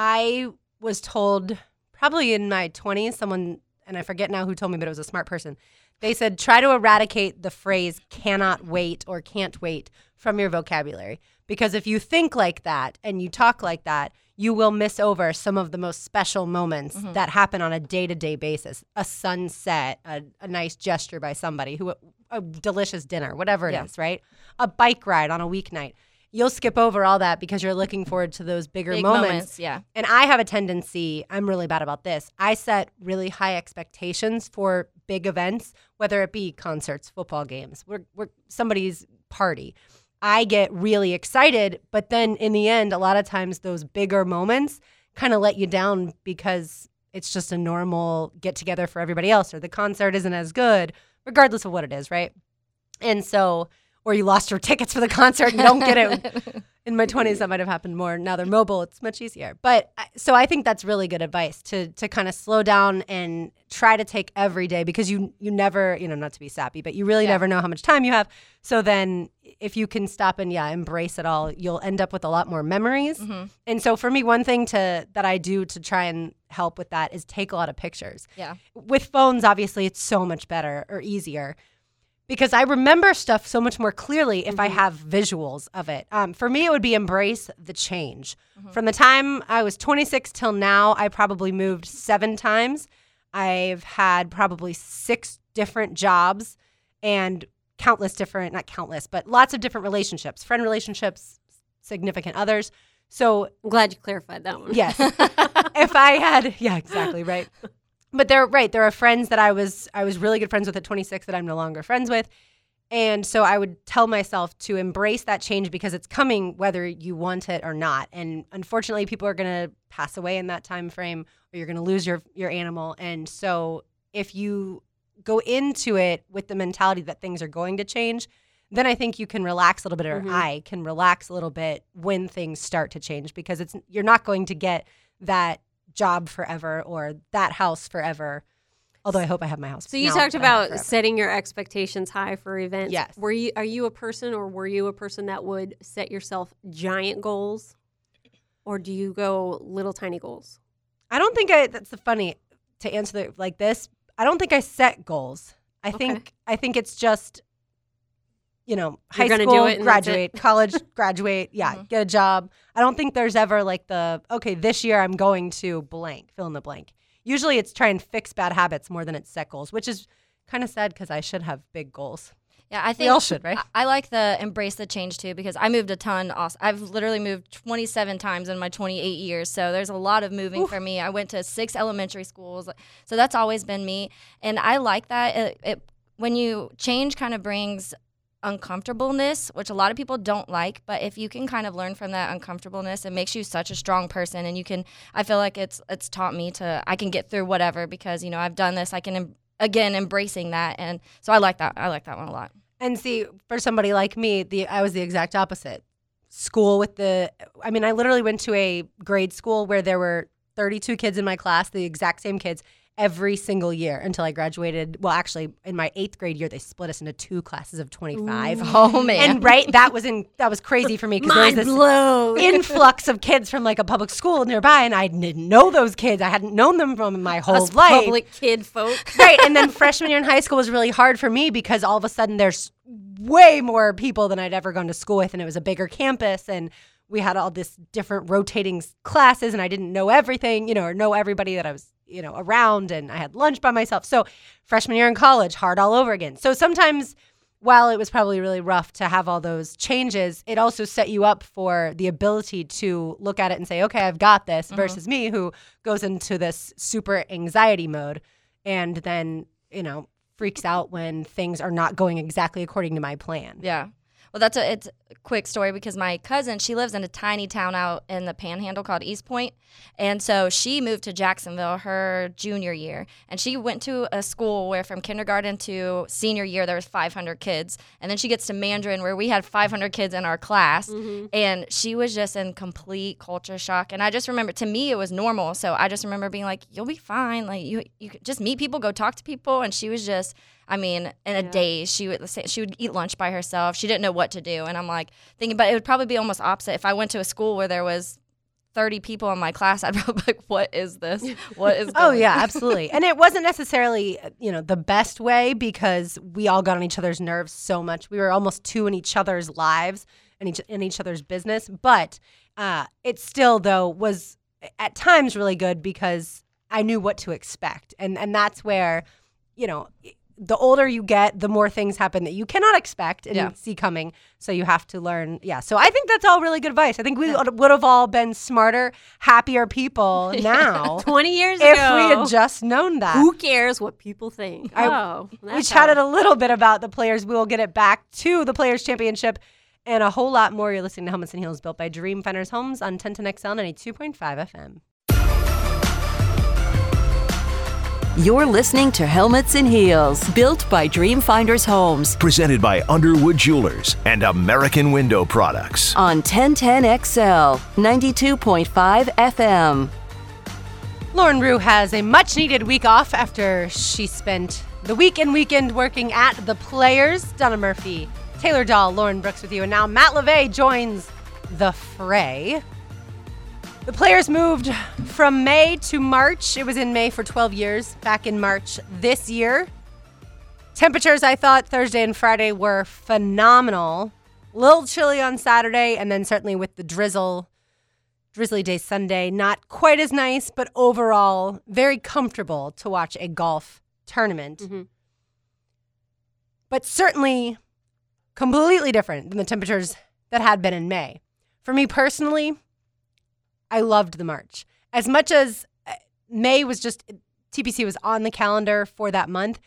I was told probably in my 20s, someone, and I forget now who told me, but it was a smart person. They said, try to eradicate the phrase cannot wait or can't wait from your vocabulary. Because if you think like that and you talk like that, you will miss over some of the most special moments that happen on a day-to-day basis. A sunset, a nice gesture by somebody, a delicious dinner, whatever it is, right? A bike ride on a weeknight. You'll skip over all that because you're looking forward to those big moments. Yeah. And I have a tendency, I'm really bad about this. I set really high expectations for big events, whether it be concerts, football games, we're somebody's party. I get really excited, but then in the end, a lot of times those bigger moments kind of let you down because it's just a normal get together for everybody else, or the concert isn't as good, regardless of what it is, right? And so, or you lost your tickets for the concert and don't get it. In my 20s, that might have happened more. Now they're mobile. It's much easier. But so I think that's really good advice to kind of slow down and try to take every day, because you never, not to be sappy, but you really never know how much time you have. So then if you can stop and embrace it all, you'll end up with a lot more memories. And so for me, one thing that I do to try and help with that is take a lot of pictures. Yeah. With phones, obviously, it's so much better or easier, because I remember stuff so much more clearly if I have visuals of it. For me, it would be embrace the change. From the time I was 26 till now, I probably moved 7 times. I've had probably 6 different jobs and countless different, not countless, but lots of different relationships, friend relationships, significant others. So I'm glad you clarified that one. Yes. If I had, exactly, right. But there are friends that I was really good friends with at 26 that I'm no longer friends with. And so I would tell myself to embrace that change because it's coming whether you want it or not. And unfortunately, people are going to pass away in that time frame, or you're going to lose your animal. And so if you go into it with the mentality that things are going to change, then I think you can relax a little bit, or I can relax a little bit when things start to change, because you're not going to get that job forever or that house forever. Although I hope I have my house. So you talked about setting your expectations high for events. Yes. Were you a person that would set yourself giant goals, or do you go little tiny goals? I don't think that's funny to answer like this. I don't think I set goals. I think it's just, high school, do it graduate, college, graduate, get a job. I don't think there's ever like this year I'm going to blank, fill in the blank. Usually it's try and fix bad habits more than it's set goals, which is kind of sad because I should have big goals. Yeah, I think we all should, right? I like the embrace the change too, because I moved a ton. I've literally moved 27 times in my 28 years, so there's a lot of moving for me. I went to 6 elementary schools, so that's always been me, and I like that. When you change, kind of brings uncomfortableness, which a lot of people don't like, but if you can kind of learn from that uncomfortableness, it makes you such a strong person. And I feel like it's taught me I can get through whatever because, I've done this. I can, again, embracing that. And so I like that. I like that one a lot. And see, for somebody like me, I was the exact opposite. School I literally went to a grade school where there were 32 kids in my class, the exact same kids, every single year until I graduated. Well, actually, in my 8th grade year, they split us into 2 classes of 25. Ooh. Oh, man. And that was crazy for me because there was this influx of kids from like a public school nearby, and I didn't know those kids. I hadn't known them from my whole life. Public kid folk. Right. And then freshman year in high school was really hard for me because all of a sudden there's way more people than I'd ever gone to school with, and it was a bigger campus, and we had all this different rotating classes, and I didn't know everything, or know everybody that I was, around, and I had lunch by myself. So freshman year in college, hard all over again. So sometimes, while it was probably really rough to have all those changes, it also set you up for the ability to look at it and say, okay, I've got this, versus me who goes into this super anxiety mode and then, freaks out when things are not going exactly according to my plan. Yeah. Well, it's a quick story because my cousin, she lives in a tiny town out in the Panhandle called East Point. And so she moved to Jacksonville her junior year. And she went to a school where from kindergarten to senior year, there was 500 kids. And then she gets to Mandarin where we had 500 kids in our class. Mm-hmm. And she was just in complete culture shock. And I just remember, to me, it was normal. So I just remember being like, you'll be fine. Like, you just meet people, go talk to people. And she was just... in a daze, she would eat lunch by herself. She didn't know what to do. And I'm like thinking, but it would probably be almost opposite. If I went to a school where there was 30 people in my class, I'd probably be like, what is this? What is going on? Oh, yeah, absolutely. And it wasn't necessarily, the best way because we all got on each other's nerves so much. We were almost two in each other's lives and in each other's business. But it still, though, was at times really good because I knew what to expect. And that's where, the older you get, the more things happen that you cannot expect and see coming. So you have to learn. Yeah. So I think that's all really good advice. I think we would have all been smarter, happier people now. 20 years ago. If we had just known that. Who cares what people think? We chatted a little bit about the players. We will get it back to the Players Championship and a whole lot more. You're listening to Helmets and Heels, built by Dreamfinders Homes on 1010XL 92.5 FM. You're listening to Helmets and Heels, built by Dreamfinders Homes. Presented by Underwood Jewelers and American Window Products. On 1010XL, 92.5 FM. Lauren Rue has a much-needed week off after she spent the weekend working at the Players. Donna Murphy, Taylor Dahl, Lauren Brooks with you. And now Matt LeVay joins the fray. The Players moved from May to March. It was in May for 12 years, back in March this year. Temperatures, I thought, Thursday and Friday were phenomenal. A little chilly on Saturday, and then certainly with the drizzly day Sunday, not quite as nice, but overall very comfortable to watch a golf tournament. Mm-hmm. But certainly completely different than the temperatures that had been in May. For me personally, I loved the March. As much as May was TPC was on the calendar for that month,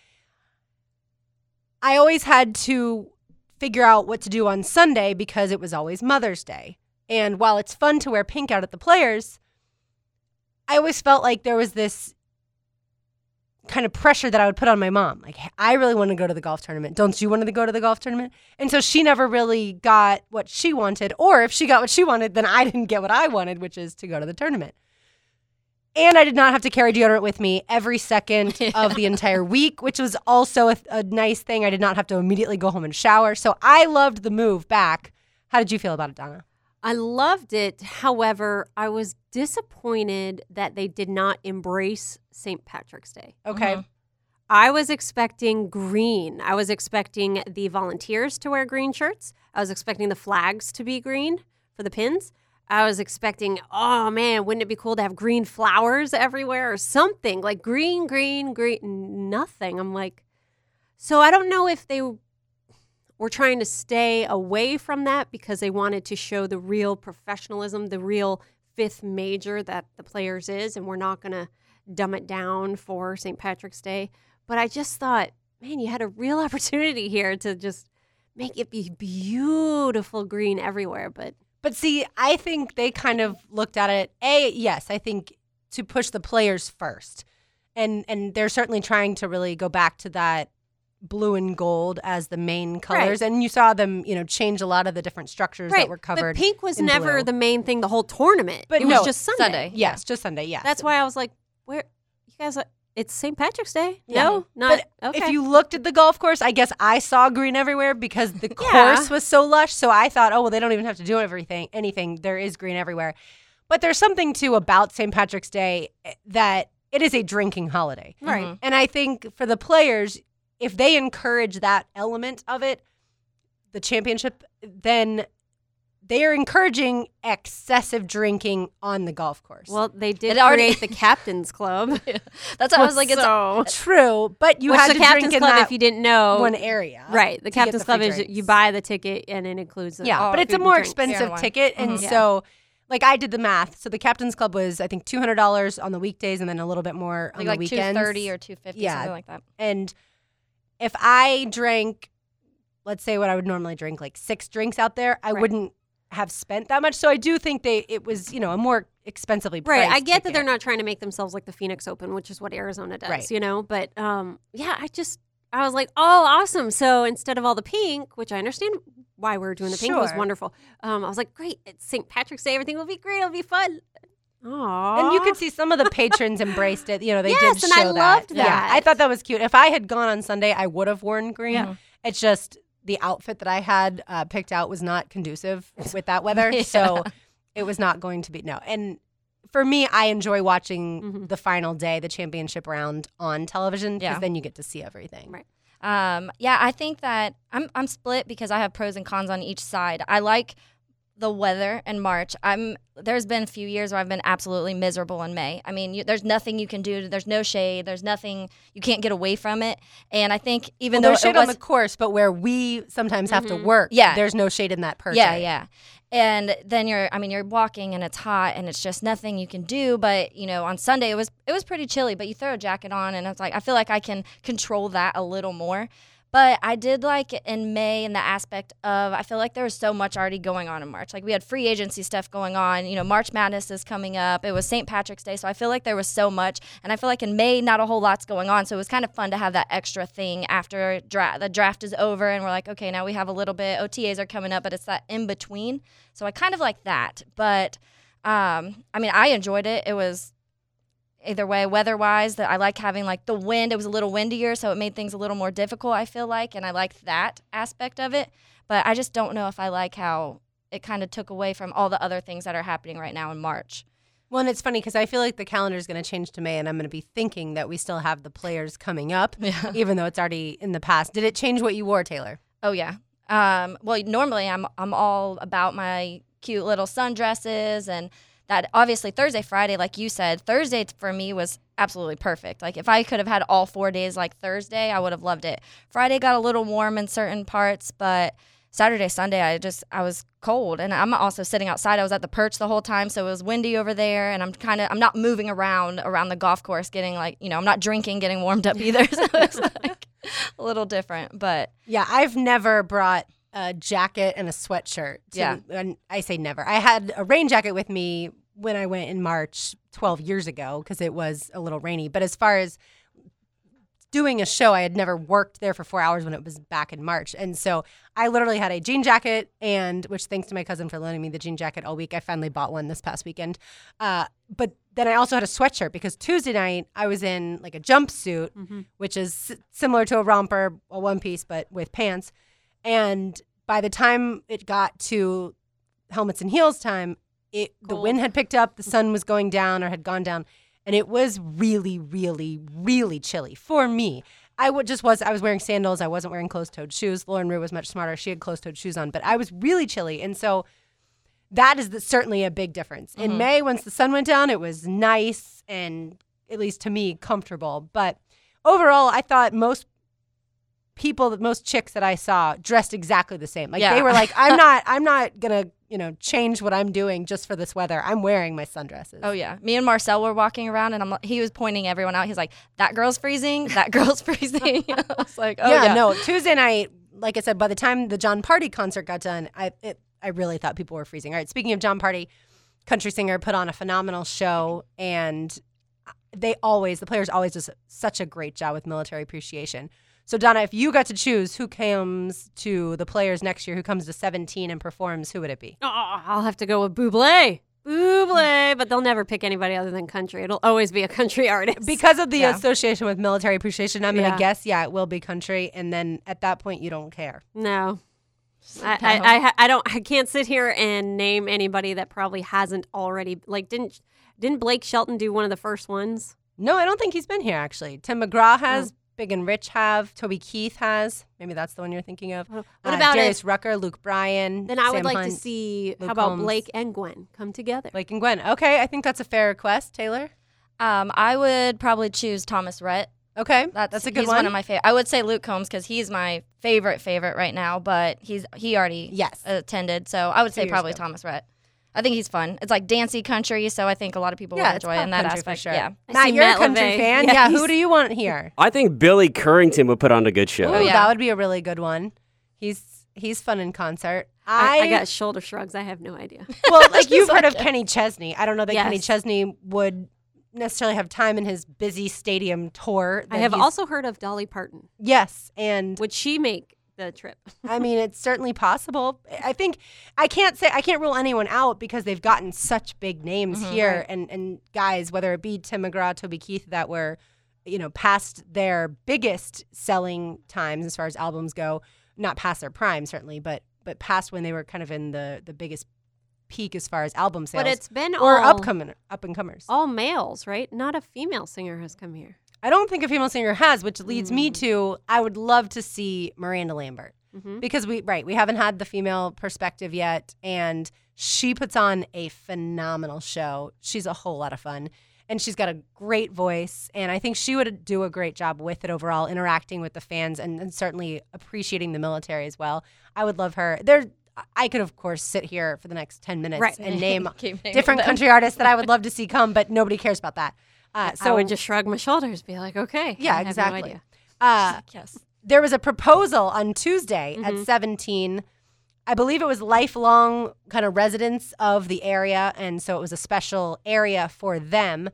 I always had to figure out what to do on Sunday because it was always Mother's Day. And while it's fun to wear pink out at the Players, I always felt like there was this kind of pressure that I would put on my mom. Like, I really want to go to the golf tournament. Don't you want to go to the golf tournament? And so she never really got what she wanted. Or if she got what she wanted, then I didn't get what I wanted, which is to go to the tournament. And I did not have to carry deodorant with me every second of the entire week, which was also a nice thing. I did not have to immediately go home and shower. So I loved the move back. How did you feel about it, Donna? I loved it. However, I was disappointed that they did not embrace St. Patrick's Day. Okay. Mm-hmm. I was expecting green. I was expecting the volunteers to wear green shirts. I was expecting the flags to be green for the pins. I was expecting, oh man, wouldn't it be cool to have green flowers everywhere or something? Like green, nothing. I'm like, so I don't know if they were trying to stay away from that because they wanted to show the real professionalism, the real fifth major that the Players is, and we're not going to dumb it down for St. Patrick's Day. But I just thought, man, you had a real opportunity here to just make it be beautiful green everywhere. But see, I think they kind of looked at it. Yes, I think to push the players first, and they're certainly trying to really go back to that blue and gold as the main colors. Right. And you saw them, change a lot of the different structures that were covered. But pink was in never blue. the main thing the whole tournament. But it was just Sunday. Yes, just Sunday. Yes, That's why I was like, where you guys? It's St. Patrick's Day. Yeah. No, not But okay. if you looked at the golf course, I guess I saw green everywhere because the course was so lush. So I thought, oh well, they don't even have to do anything. There is green everywhere. But there's something too about St. Patrick's Day that it is a drinking holiday, right? And I think for the players, if they encourage that element of it, the championship, then they are encouraging excessive drinking on the golf course. Well, they did already- create the Captain's Club. That's what I was like. It's so, true, but you which had the to Captain's drink in Club, that if you didn't know, one area. right? The to get Captain's the Club free is drinks. you buy the ticket and it includes Yeah, but it's a food more and drinks. expensive wine. ticket, and so like I did the math. So the Captain's Club was I think $200 on the weekdays, and then a little bit more on the like weekends. $230 or $250, Yeah. something like that. And if I drank, let's say what I would normally drink, like 6 drinks out there, I wouldn't have spent that much. So I do think it was a more expensively priced Right, I get that ticket. they're not trying to make themselves like the Phoenix Open, which is what Arizona does, Right. But I was like, oh, awesome. So instead of all the pink, which I understand why we're doing the pink, was Sure. wonderful. I was like, great, it's St. Patrick's Day, everything will be great, it'll be fun. Aww. And you could see some of the patrons embraced it. They Yes, did and show I loved Yeah, that. I thought that was cute. If I had gone on Sunday, I would have worn green. Yeah. It's just the outfit that I had picked out was not conducive with that weather. So it was not going to be, no. And for me, I enjoy watching the final day, the championship round on television because then you get to see everything. Right. I think that I'm split because I have pros and cons on each side. I like the weather in March. There's been a few years where I've been absolutely miserable in May. I mean, there's nothing you can do. There's no shade. There's nothing. You can't get away from it. And I think even though there's shade it was on the course, but where we sometimes have to work, Yeah. there's no shade in that perch. yeah. And then you're walking and it's hot and it's just nothing you can do. But on Sunday it was pretty chilly. But you throw a jacket on and it's like I feel like I can control that a little more. But I did like in May in the aspect of I feel like there was so much already going on in March. Like we had free agency stuff going on. March Madness is coming up. It was St. Patrick's Day. So I feel like there was so much. And I feel like in May, not a whole lot's going on. So it was kind of fun to have that extra thing after the draft is over. And we're like, okay, now we have a little bit. OTAs are coming up, but it's that in between. So I kind of like that. But I enjoyed it. It was either way, weather-wise, that I like having like the wind. It was a little windier, so it made things a little more difficult, I feel like, and I liked that aspect of it. But I just don't know if I like how it kind of took away from all the other things that are happening right now in March. Well, and it's funny because I feel like the calendar is going to change to May, and I'm going to be thinking that we still have the players coming up, even though it's already in the past. Did it change what you wore, Taylor? Oh yeah. Well, normally I'm all about my cute little sundresses and that. Obviously Thursday, Friday, like you said, Thursday for me was absolutely perfect. Like if I could have had all 4 days like Thursday, I would have loved it. Friday got a little warm in certain parts, but Saturday, Sunday, I was cold, and I'm also sitting outside. I was at the perch the whole time, so it was windy over there, and I'm not moving around the golf course, getting I'm not drinking, getting warmed up either. So it's like a little different, but yeah, I've never brought a jacket and a sweatshirt. And I say never. I had a rain jacket with me when I went in March 12 years ago because it was a little rainy. But as far as doing a show, I had never worked there for 4 hours when it was back in March. And so I literally had a jean jacket, which thanks to my cousin for loaning me the jean jacket all week. I finally bought one this past weekend. But then I also had a sweatshirt because Tuesday night I was in like a jumpsuit, which is similar to a romper, a one piece, but with pants. And by the time it got to helmets and heels time, the wind had picked up, the sun was going down or had gone down. And it was really, really, really chilly for me. I was wearing sandals. I wasn't wearing closed-toed shoes. Lauren Rue was much smarter. She had closed-toed shoes on, but I was really chilly. And so that is certainly a big difference. In May, once the sun went down, it was nice and, at least to me, comfortable. But overall, I thought most chicks that I saw dressed exactly the same. Like they were like, I'm not gonna, change what I'm doing just for this weather. I'm wearing my sundresses. Oh yeah. Me and Marcel were walking around and he was pointing everyone out. He's like, that girl's freezing. That girl's freezing. I was like, oh yeah. No, Tuesday night, like I said, by the time the John Party concert got done, I really thought people were freezing. All right, speaking of John Party, country singer, put on a phenomenal show, and the players always do such a great job with military appreciation. So, Donna, if you got to choose who comes to the Players next year, who comes to 17 and performs, who would it be? Oh, I'll have to go with Bublé. Bublé, but they'll never pick anybody other than country. It'll always be a country artist. Because of the association with military appreciation, I'm going to guess, it will be country. And then at that point, you don't care. No. I can't sit here and name anybody that probably hasn't already. Like, didn't Blake Shelton do one of the first ones? No, I don't think he's been here, actually. Tim McGraw has. Big and Rich have. Toby Keith has. Maybe that's the one you're thinking of. What about Darius Rucker, Luke Bryan, Then I would Sam like Hunt, to see, Luke how about Combs. Blake and Gwen come together? Blake and Gwen. Okay, I think that's a fair request. Taylor? I would probably choose Thomas Rhett. Okay, that's a good he's one of my favorite. I would say Luke Combs because he's my favorite right now, but he already attended. So I would say probably Thomas Rhett. I think he's fun. It's like dancey country, so I think a lot of people will enjoy in that aspect. Sure. Yeah, Matt, you're a country fan. Yes. Yeah, who do you want here? I think Billy Currington would put on a good show. Ooh, that would be a really good one. He's fun in concert. I got shoulder shrugs. I have no idea. Well, like you've heard of Kenny Chesney. I don't know that Yes. Kenny Chesney would necessarily have time in his busy stadium tour. I have also heard of Dolly Parton. Yes, and Would she make the trip? I mean, it's certainly possible. I think I can't rule anyone out because they've gotten such big names here, and guys, whether it be Tim McGraw, Toby Keith, that were, past their biggest selling times as far as albums go, not past their prime certainly, but past when they were kind of in the biggest peak as far as album sales. But it's been up and comers. all males, right? Not a female singer has come here. I don't think a female singer has, which leads me to I would love to see Miranda Lambert because we haven't had the female perspective yet, and she puts on a phenomenal show. She's a whole lot of fun, and she's got a great voice, and I think she would do a great job with it overall, interacting with the fans and certainly appreciating the military as well. I would love her. I could, of course, sit here for the next 10 minutes and name different country artists that I would love to see come, but nobody cares about that. So I would just shrug my shoulders, be like, okay. Yeah, I have exactly. no idea. Yes. There was a proposal on Tuesday at 17. I believe it was lifelong kind of residents of the area, and so it was a special area for them.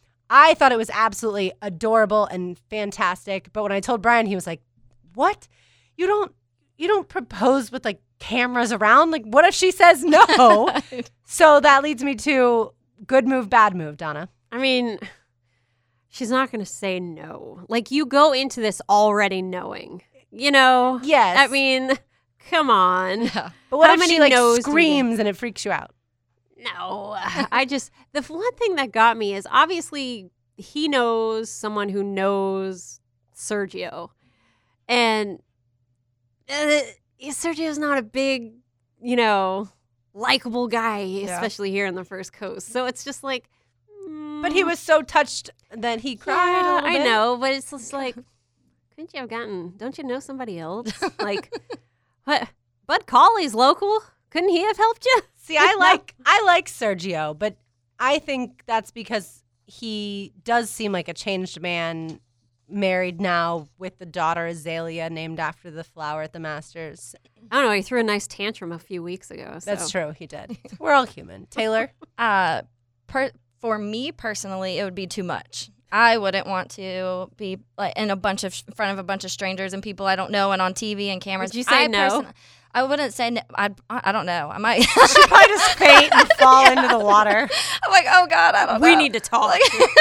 I thought it was absolutely adorable and fantastic, but when I told Brian, he was like, "What? You don't propose with like cameras around? Like, what if she says no?" So that leads me to good move, bad move, Donna. I mean, she's not going to say no. Like, you go into this already knowing, Yes. I mean, come on. But what How if many she like no's do you screams and it freaks you out? No. The one thing that got me is obviously he knows someone who knows Sergio. And Sergio's not a big, likable guy, especially here in the First Coast. So it's just like. But he was so touched that he cried a little bit. I know, but it's just like, couldn't you have don't you know somebody else? Like, what? Bud Cauley's local. Couldn't he have helped you? See, I like Sergio, but I think that's because he does seem like a changed man, married now with the daughter Azalea, named after the flower at the Masters. I don't know. He threw a nice tantrum a few weeks ago. So. That's true. He did. We're all human. Taylor? For me personally, it would be too much. I wouldn't want to be like in front of a bunch of strangers and people I don't know and on TV and cameras. Would you say no? I wouldn't say no. I don't know. I might. She might just faint and fall into the water. I'm like, oh God, I don't know. We need to talk.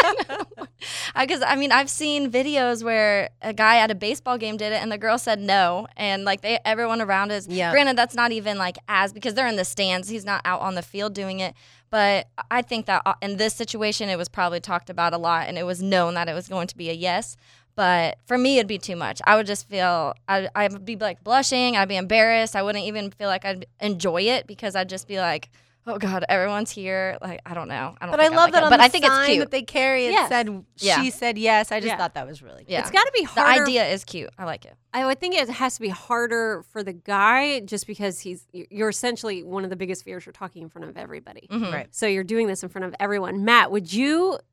Because I've seen videos where a guy at a baseball game did it and the girl said no, and like everyone around is. Yeah. Granted, that's not even like because they're in the stands. He's not out on the field doing it. But I think that in this situation, it was probably talked about a lot, and it was known that it was going to be a yes. But for me, it'd be too much. I would just feel I would be like blushing. I'd be embarrassed. I wouldn't even feel like I'd enjoy it because I'd just be like, oh God, everyone's here. Like, I don't know. But I love that on but the I think sign it's cute. that they carry. It said she said yes. I just thought that was really cute. Yeah. It's got to be harder. The idea is cute. I like it. I would think it has to be harder for the guy just because you're essentially one of the biggest fears. You're talking in front of everybody. Mm-hmm. Right. So you're doing this in front of everyone. Matt, would you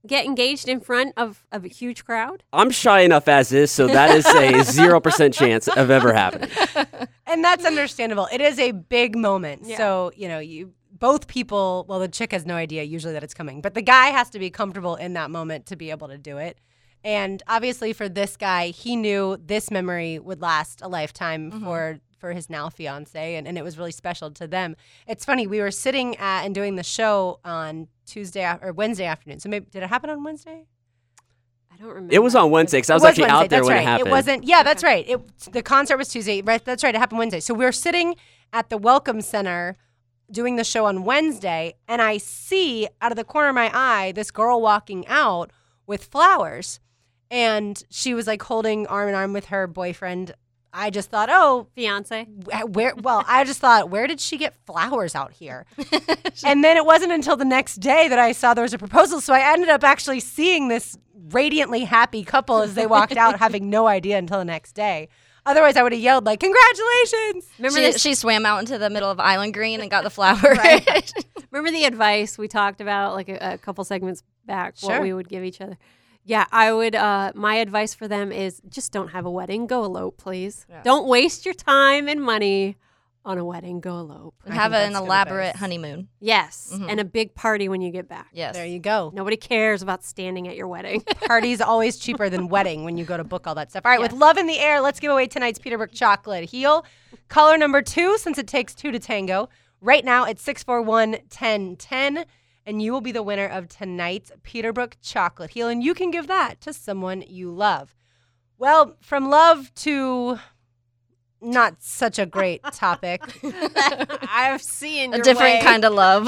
get engaged in front of a huge crowd? I'm shy enough as is, so that is a 0% chance of ever happening. And that's understandable. It is a big moment. Yeah. So, both people, well, the chick has no idea usually that it's coming, but the guy has to be comfortable in that moment to be able to do it. And obviously for this guy, he knew this memory would last a lifetime for his now fiance, and it was really special to them. It's funny, we were sitting and doing the show on Wednesday afternoon. So maybe, did it happen on Wednesday? I don't remember. It was on Wednesday because I was actually out there when it happened. It wasn't. Yeah, that's right. The concert was Tuesday. Right, that's right. It happened Wednesday. So we were sitting at the Welcome Center doing the show on Wednesday, and I see out of the corner of my eye this girl walking out with flowers, and she was like holding arm in arm with her boyfriend. I just thought, oh, fiance. I just thought, where did she get flowers out here? And then it wasn't until the next day that I saw there was a proposal. So I ended up actually seeing this radiantly happy couple as they walked out, having no idea until the next day. Otherwise, I would have yelled like, "Congratulations!" Remember she swam out into the middle of Island Green and got the flower. Right. Remember the advice we talked about like a couple segments back? Sure. What we would give each other. Yeah, I would. My advice for them is just don't have a wedding. Go elope, please. Yeah. Don't waste your time and money on a wedding. Go elope. And have an elaborate honeymoon. Yes, and a big party when you get back. Yes. There you go. Nobody cares about standing at your wedding. Party's always cheaper than wedding when you go to book all that stuff. All right, with love in the air, let's give away tonight's Peterbrook Chocolate Heel. Caller number 2, since it takes 2 to tango. Right now, it's 641-1010. And you will be the winner of tonight's Peterbrook Chocolate Heel. And you can give that to someone you love. Well, from love to not such a great topic. I've seen a different kind of love.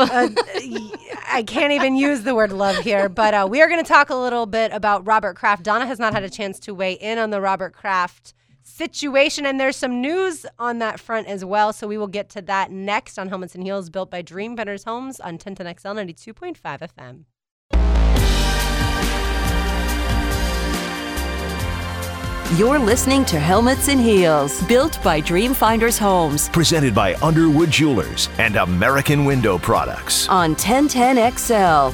I can't even use the word love here. But we are going to talk a little bit about Robert Kraft. Donna has not had a chance to weigh in on the Robert Kraft situation, and there's some news on that front as well, so we will get to that next on Helmets and Heels, built by Dream Vendors Homes on 1010XL 92.5 FM. You're listening to Helmets and Heels, built by Dreamfinders Homes. Presented by Underwood Jewelers and American Window Products. On 1010XL,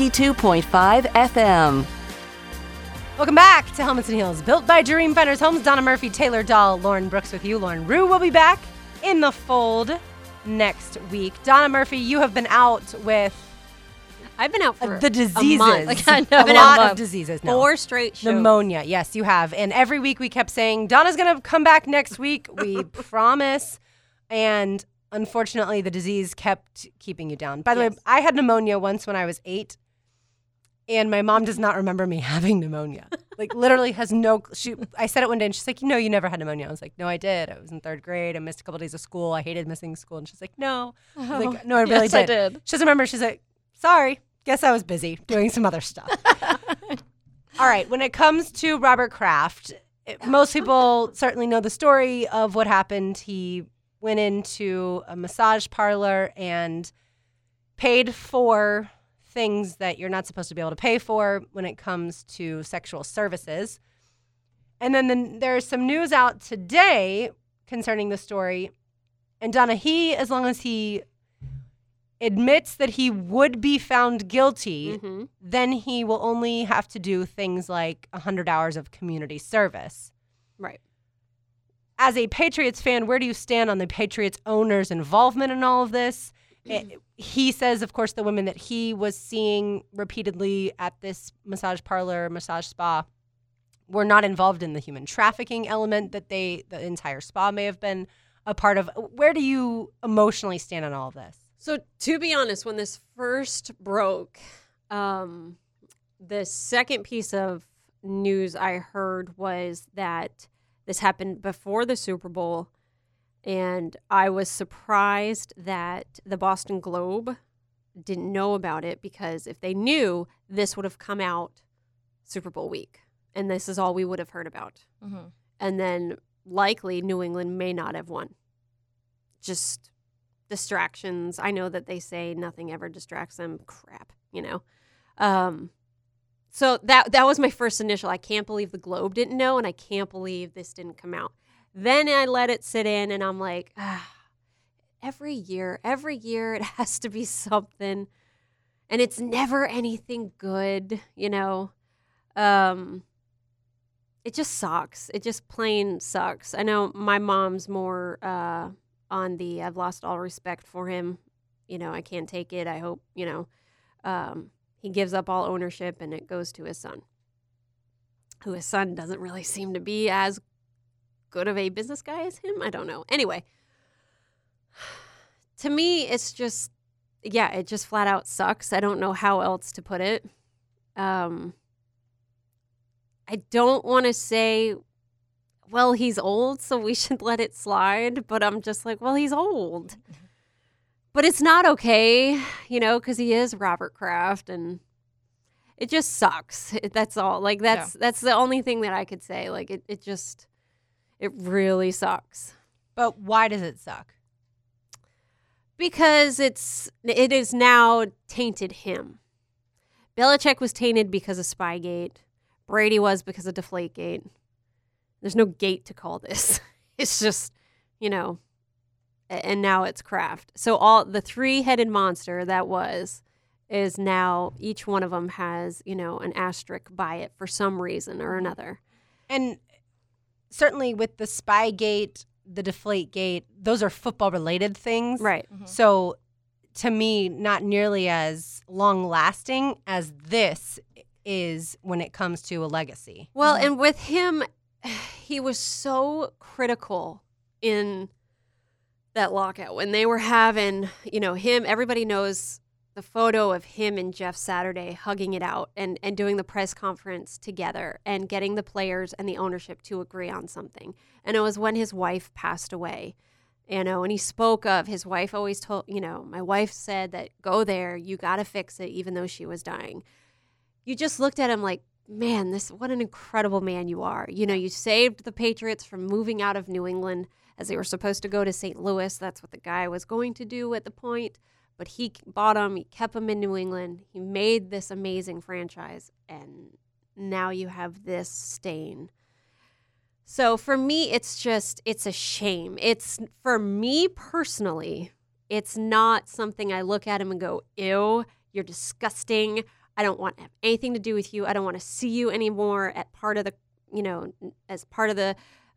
92.5 FM. Welcome back to Helmets and Heels, built by Dreamfinders Homes. Donna Murphy, Taylor Dahl, Lauren Brooks with you. Lauren Rue will be back in the fold next week. Donna Murphy, you have been out with... I've been out for the diseases. A month. A lot of diseases now. 4 straight shows. Pneumonia. Yes, you have. And every week we kept saying, Donna's going to come back next week. We promise. And unfortunately, the disease kept keeping you down. By the way, I had pneumonia once when I was 8. And my mom does not remember me having pneumonia. Like, literally has no... I said it one day, and she's like, you never had pneumonia. I was like, no, I did. I was in 3rd grade. I missed a couple days of school. I hated missing school. And she's like, no. I was like, no, I really yes, did. I did. She doesn't remember. She's like, sorry. Guess I was busy doing some other stuff. All right. When it comes to Robert Kraft, most people certainly know the story of what happened. He went into a massage parlor and paid for things that you're not supposed to be able to pay for when it comes to sexual services. And then there's some news out today concerning the story. And Donna, as long as he admits that he would be found guilty, then he will only have to do things like 100 hours of community service. Right. As a Patriots fan, where do you stand on the Patriots owner's involvement in all of this? He says, of course, the women that he was seeing repeatedly at this massage parlor, massage spa, were not involved in the human trafficking element that the entire spa may have been a part of. Where do you emotionally stand on all of this? So, to be honest, when this first broke, the second piece of news I heard was that this happened before the Super Bowl, and I was surprised that the Boston Globe didn't know about it, because if they knew, this would have come out Super Bowl week, and this is all we would have heard about. Mm-hmm. And then likely New England may not have won. Just distractions. I know that they say nothing ever distracts them. Crap, So that was my first initial. I can't believe the Globe didn't know, and I can't believe this didn't come out. Then I let it sit in, and I'm like, every year it has to be something. and it's never anything good, you know. It just sucks. It just plain sucks. I know my mom's more on the I've lost all respect for him. You know, I can't take it. I hope, you know, he gives up all ownership and it goes to his son, who his son doesn't really seem to be as good of a business guy as him. I don't know. Anyway, to me, it's just, yeah, it just flat out sucks. I don't know how else to put it. I don't want to say, well, he's old, so we should let it slide. But I'm just like, well, he's old. But it's not okay, you know, because he is Robert Kraft, and it just sucks. That's all. Like, that's the only thing that I could say. Like, it really sucks. But why does it suck? Because it is now tainted him. Belichick was tainted because of Spygate. Brady was because of Deflategate. There's no gate to call this. It's just, you know, and now it's Kraft. So all the three-headed monster that is now each one of them has, you know, an asterisk by it for some reason or another. And certainly with the Spygate, the Deflategate, those are football-related things. Right. Mm-hmm. So to me, not nearly as long-lasting as this is when it comes to a legacy. Well, and with him, he was so critical in that lockout when they were having, you know, him. Everybody knows the photo of him and Jeff Saturday hugging it out and doing the press conference together and getting the players and the ownership to agree on something. And it was when his wife passed away, you know, and he spoke of his wife always told, you know, my wife said that go there, you got to fix it, even though she was dying. You just looked at him like, man, what an incredible man you are. You know, you saved the Patriots from moving out of New England as they were supposed to go to St. Louis. That's what the guy was going to do at the point. But he bought them. He kept them in New England. He made this amazing franchise. And now you have this stain. So for me, it's a shame. For me personally, it's not something I look at him and go, ew, you're disgusting. I don't want to have anything to do with you. I don't want to see you anymore as part of the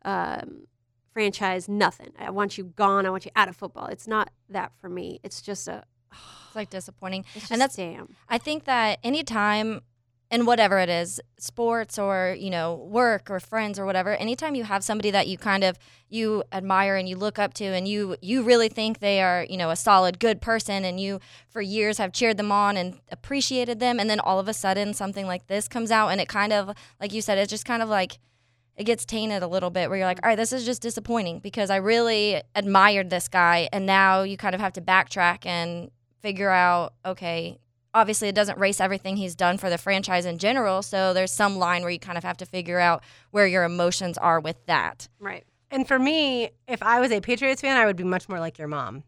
franchise. Nothing. I want you gone. I want you out of football. It's not that for me. It's just it's like disappointing. It's just and that's damn. I think that anytime, and whatever it is, sports or, you know, work or friends or whatever, anytime you have somebody that you admire and you look up to and you really think they are, you know, a solid, good person, and you for years have cheered them on and appreciated them, and then all of a sudden something like this comes out and it kind of, like you said, it's just kind of like it gets tainted a little bit where you're like, all right, this is just disappointing because I really admired this guy, and now you kind of have to backtrack and figure out, okay, obviously it doesn't erase everything he's done for the franchise in general, so there's some line where you kind of have to figure out where your emotions are with that. Right. And for me, if I was a Patriots fan, I would be much more like your mom.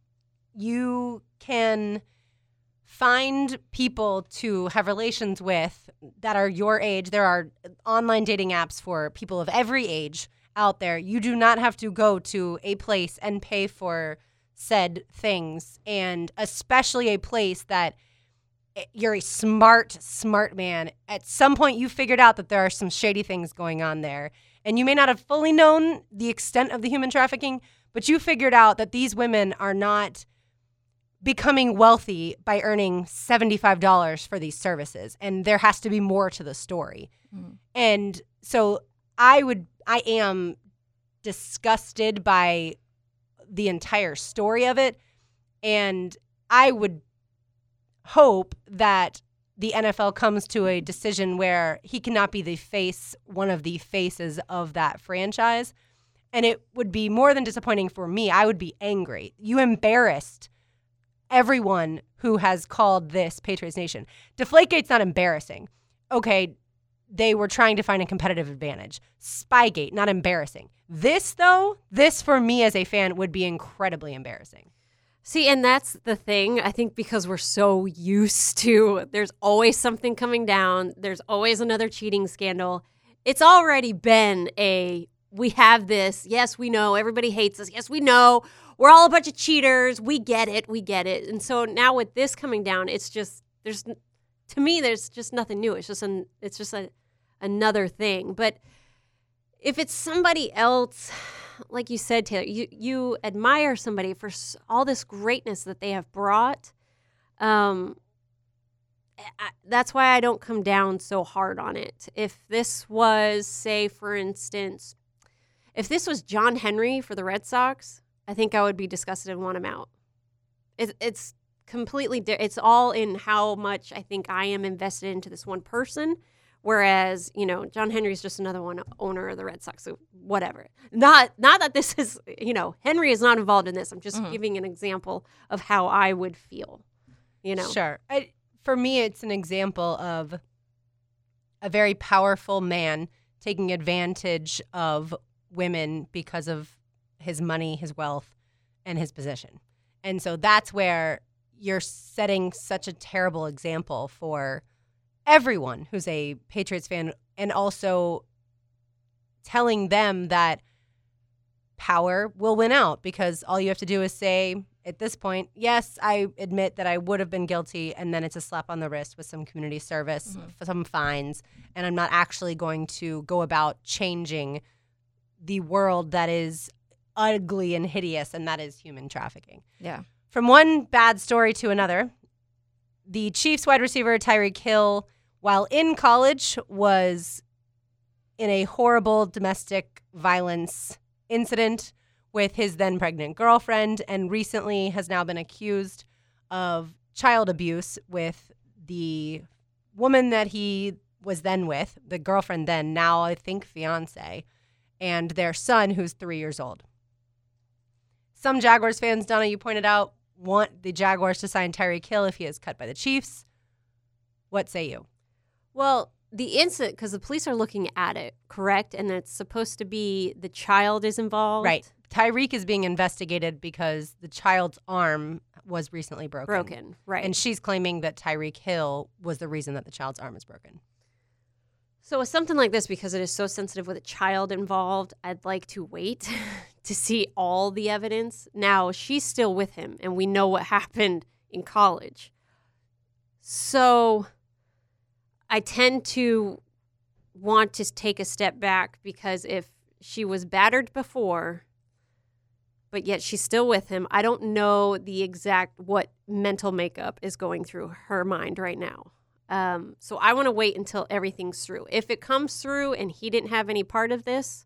You can find people to have relations with that are your age. There are online dating apps for people of every age out there. You do not have to go to a place and pay for said things, and especially a place that you're a smart man. At some point, you figured out that there are some shady things going on there. And you may not have fully known the extent of the human trafficking, but you figured out that these women are not becoming wealthy by earning $75 for these services. And there has to be more to the story. Mm. And so I am disgusted by the entire story of it. And I would hope that the NFL comes to a decision where he cannot be one of the faces of that franchise. And it would be more than disappointing for me. I would be angry. You embarrassed everyone who has called this Patriots Nation. Deflategate's not embarrassing. Okay, they were trying to find a competitive advantage. Spygate, not embarrassing. This, though, for me as a fan would be incredibly embarrassing. See, and that's the thing. I think because we're so used to there's always something coming down. There's always another cheating scandal. It's already been we have this. Yes, we know. Everybody hates us. Yes, we know. We're all a bunch of cheaters. We get it. And so now with this coming down, it's just to me, there's just nothing new. It's just another thing. But if it's somebody else, like you said, Taylor, you admire somebody for all this greatness that they have brought. That's why I don't come down so hard on it. If this was, say, for instance, if this was John Henry for the Red Sox, I think I would be disgusted and want him out. It's completely it's all in how much I think I am invested into this one person. Whereas, John Henry's just another owner of the Red Sox, so whatever. Not that this is, Henry is not involved in this. I'm just giving an example of how I would feel, Sure. For me, it's an example of a very powerful man taking advantage of women because of his money, his wealth, and his position. And so that's where you're setting such a terrible example for everyone who's a Patriots fan, and also telling them that power will win out, because all you have to do is say, at this point, yes, I admit that I would have been guilty, and then it's a slap on the wrist with some community service, some fines, and I'm not actually going to go about changing the world that is ugly and hideous, and that is human trafficking. Yeah. From one bad story to another, the Chiefs wide receiver Tyreek Hill, while in college, was in a horrible domestic violence incident with his then pregnant girlfriend, and recently has now been accused of child abuse with the woman that he was then with, the girlfriend then, now I think fiance, and their son, who's 3 years old. Some Jaguars fans, Donna, you pointed out, want the Jaguars to sign Tyreek Hill if he is cut by the Chiefs. What say you? Well, the incident, because the police are looking at it, correct? And it's supposed to be the child is involved? Right. Tyreek is being investigated because the child's arm was recently broken. Right. And she's claiming that Tyreek Hill was the reason that the child's arm is broken. So with something like this, because it is so sensitive with a child involved, I'd like to wait to see all the evidence. Now, she's still with him, and we know what happened in college. So I tend to want to take a step back, because if she was battered before, but yet she's still with him, I don't know the exact what mental makeup is going through her mind right now. So I want to wait until everything's through. If it comes through and he didn't have any part of this,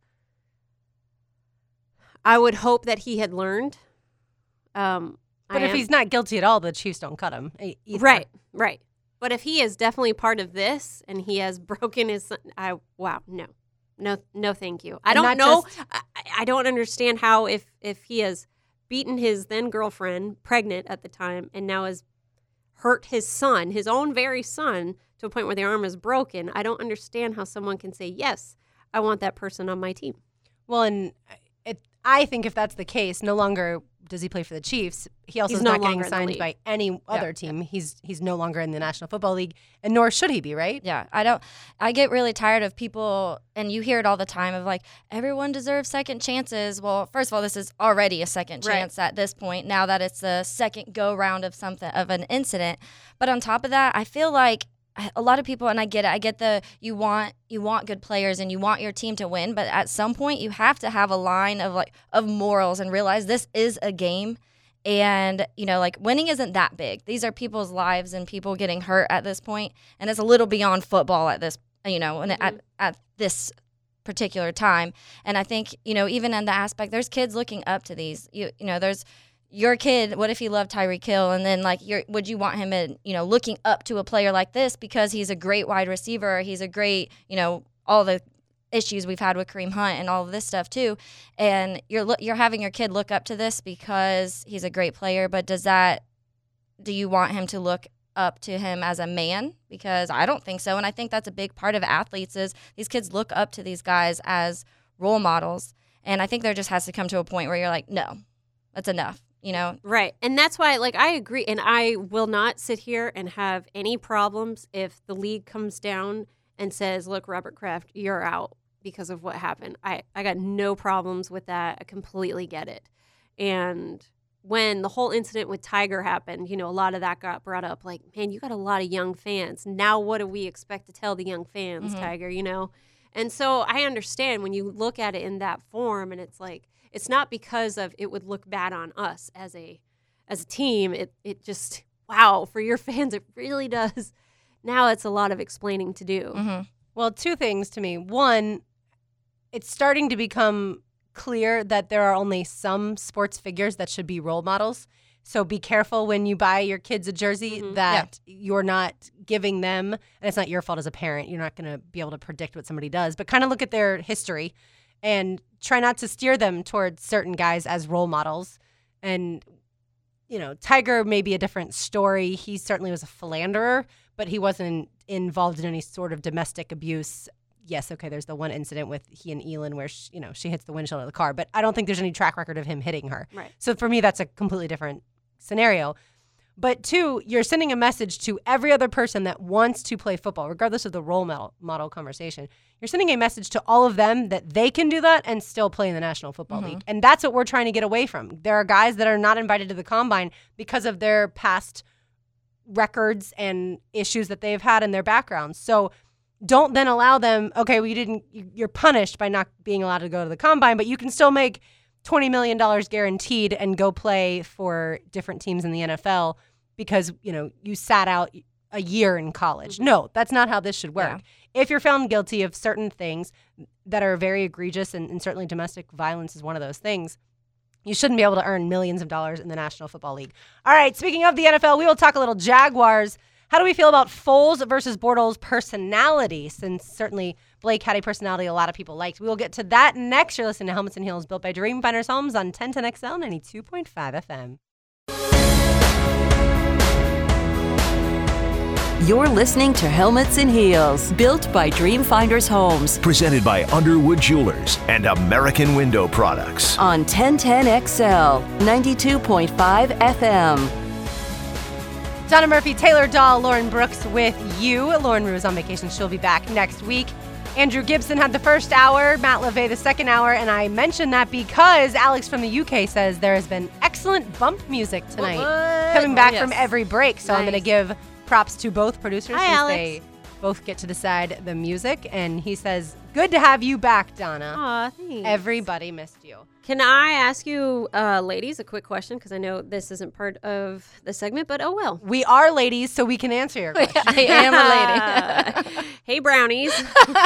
I would hope that he had learned. But if he's not guilty at all, the Chiefs don't cut him. Either. Right. But if he is definitely part of this and he has broken his son, no, thank you. I don't know. I don't understand how if he has beaten his then girlfriend, pregnant at the time, and now has hurt his son, his own very son, to a point where the arm is broken. I don't understand how someone can say, yes, I want that person on my team. Well, and I think if that's the case, no longer does he play for the Chiefs. He also is not getting signed by any other team. He's no longer in the National Football League, and nor should he be, right? Yeah, I get really tired of people, and you hear it all the time, of like, everyone deserves second chances. Well, first of all, this is already a second chance at this point, now that it's the second go-round of an incident. But on top of that, I feel like a lot of people, and I get you want good players and you want your team to win, but at some point you have to have a line of morals and realize this is a game, and winning isn't that big. These are people's lives and people getting hurt at this point, and it's a little beyond football at this at this particular time. And I think even in the aspect, there's kids looking up to these. There's your kid, what if he loved Tyreek Hill, and then would you want him looking up to a player like this because he's a great wide receiver, he's a great, all the issues we've had with Kareem Hunt and all of this stuff too, and you're having your kid look up to this because he's a great player, but do you want him to look up to him as a man? Because I don't think so, and I think that's a big part of athletes is these kids look up to these guys as role models, and I think there just has to come to a point where you're like, no, that's enough. Right. And that's why, I agree. And I will not sit here and have any problems if the league comes down and says, look, Robert Kraft, you're out because of what happened. I got no problems with that. I completely get it. And when the whole incident with Tiger happened, a lot of that got brought up. Like, man, you got a lot of young fans. Now what do we expect to tell the young fans, Tiger, And so I understand when you look at it in that form, and it's like, it's not because of it would look bad on us as a team. It just, wow, for your fans, it really does. Now it's a lot of explaining to do. Well, two things to me. One, it's starting to become clear that there are only some sports figures that should be role models. So be careful when you buy your kids a jersey that you're not giving them, and it's not your fault as a parent. You're not going to be able to predict what somebody does, but kind of look at their history and try not to steer them towards certain guys as role models. And, Tiger may be a different story. He certainly was a philanderer, but he wasn't involved in any sort of domestic abuse. Yes, okay, there's the one incident with he and Elin where, she hits the windshield of the car, but I don't think there's any track record of him hitting her. Right. So for me, that's a completely different scenario. But two, you're sending a message to every other person that wants to play football, regardless of the role model conversation. You're sending a message to all of them that they can do that and still play in the National Football League. And that's what we're trying to get away from. There are guys that are not invited to the combine because of their past records and issues that they've had in their backgrounds. So don't then allow them, okay, well, you're punished by not being allowed to go to the combine, but you can still make $20 million guaranteed and go play for different teams in the NFL because, you sat out a year in college. No, that's not how this should work. Yeah. If you're found guilty of certain things that are very egregious, and certainly domestic violence is one of those things, you shouldn't be able to earn millions of dollars in the National Football League. All right, speaking of the NFL, we will talk a little Jaguars. How do we feel about Foles versus Bortles' personality? Since certainly Blake had a personality a lot of people liked. We will get to that next. You're listening to Helmets and Heels, built by Dreamfinders Homes on 1010XL 92.5 FM. You're listening to Helmets and Heels, built by Dreamfinders Homes. Presented by Underwood Jewelers and American Window Products. On 1010XL 92.5 FM. Donna Murphy, Taylor Dahl, Lauren Brooks with you. Lauren Rue is on vacation. She'll be back next week. Andrew Gibson had the first hour, Matt LeVay the second hour, and I mentioned that because Alex from the UK says there has been excellent bump music tonight coming back from every break. So I'm going to give props to both producers since they both get to decide the music. And he says, good to have you back, Donna. Aw, thanks. Everybody missed you. Can I ask you, ladies, a quick question? Because I know this isn't part of the segment, but oh well. We are ladies, so we can answer your question. I am a lady. Hey, brownies.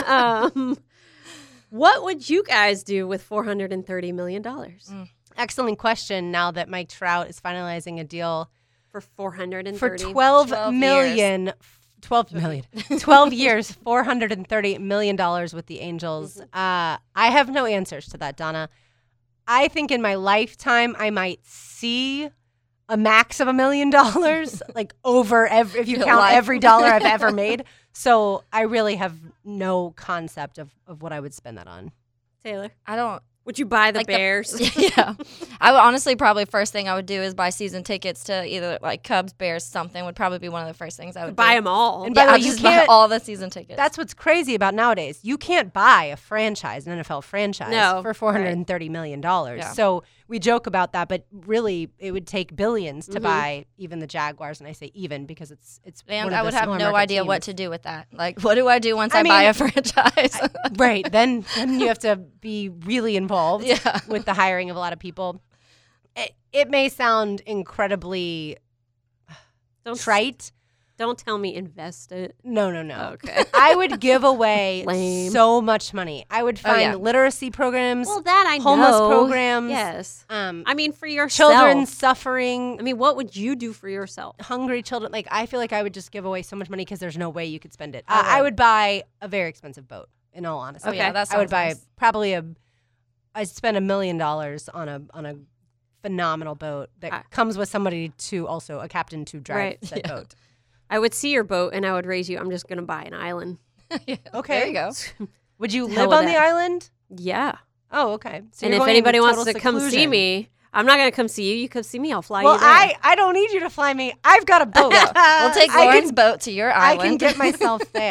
What would you guys do with $430 million? Excellent question now that Mike Trout is finalizing a deal For $430 for 12 million. 12 years, $430 million with the Angels. I have no answers to that, Donna. I think in my lifetime, I might see a max of $1 million, like over if you count every dollar I've ever made. So I really have no concept of what I would spend that on. Taylor? I don't. Would you buy the Bears? Yeah. I would honestly probably first thing I would do is buy season tickets to either like Cubs, Bears, something would probably be one of the first things I would buy do. them all. And by the way, you just buy can't all the season tickets. That's what's crazy about nowadays. You can't buy a franchise, an NFL franchise, for $430 million. Yeah. So we joke about that, but really it would take billions to buy even the Jaguars. And I say even because it's and one of I would the have no idea teams. what to do with that. Like, what do I do once I buy a franchise? Right. Then you have to be really involved with the hiring of a lot of people. It may sound incredibly trite. Don't tell me invest it. No. Okay. I would give away so much money. I would find literacy programs. Well, that I homeless know. programs. Yes. I mean, for yourself. Children suffering. I mean, what would you do for yourself? Hungry children. Like, I feel like I would just give away so much money because there's no way you could spend it. I would buy a very expensive boat, in all honesty. Okay, that sounds I would buy nice. probably I'd spend $1 million on a phenomenal boat that comes with somebody to also a captain to drive said boat. I would see your boat and I would raise you. I'm just going to buy an island. Okay. There you go. Would you live on the island? Yeah. Oh, okay. So and if anybody wants to come see me, I'm not going to come see you. You come see me. I'll fly you there. I don't need you to fly me. I've got a boat. We'll take Lauren's boat to your island. I can get myself there.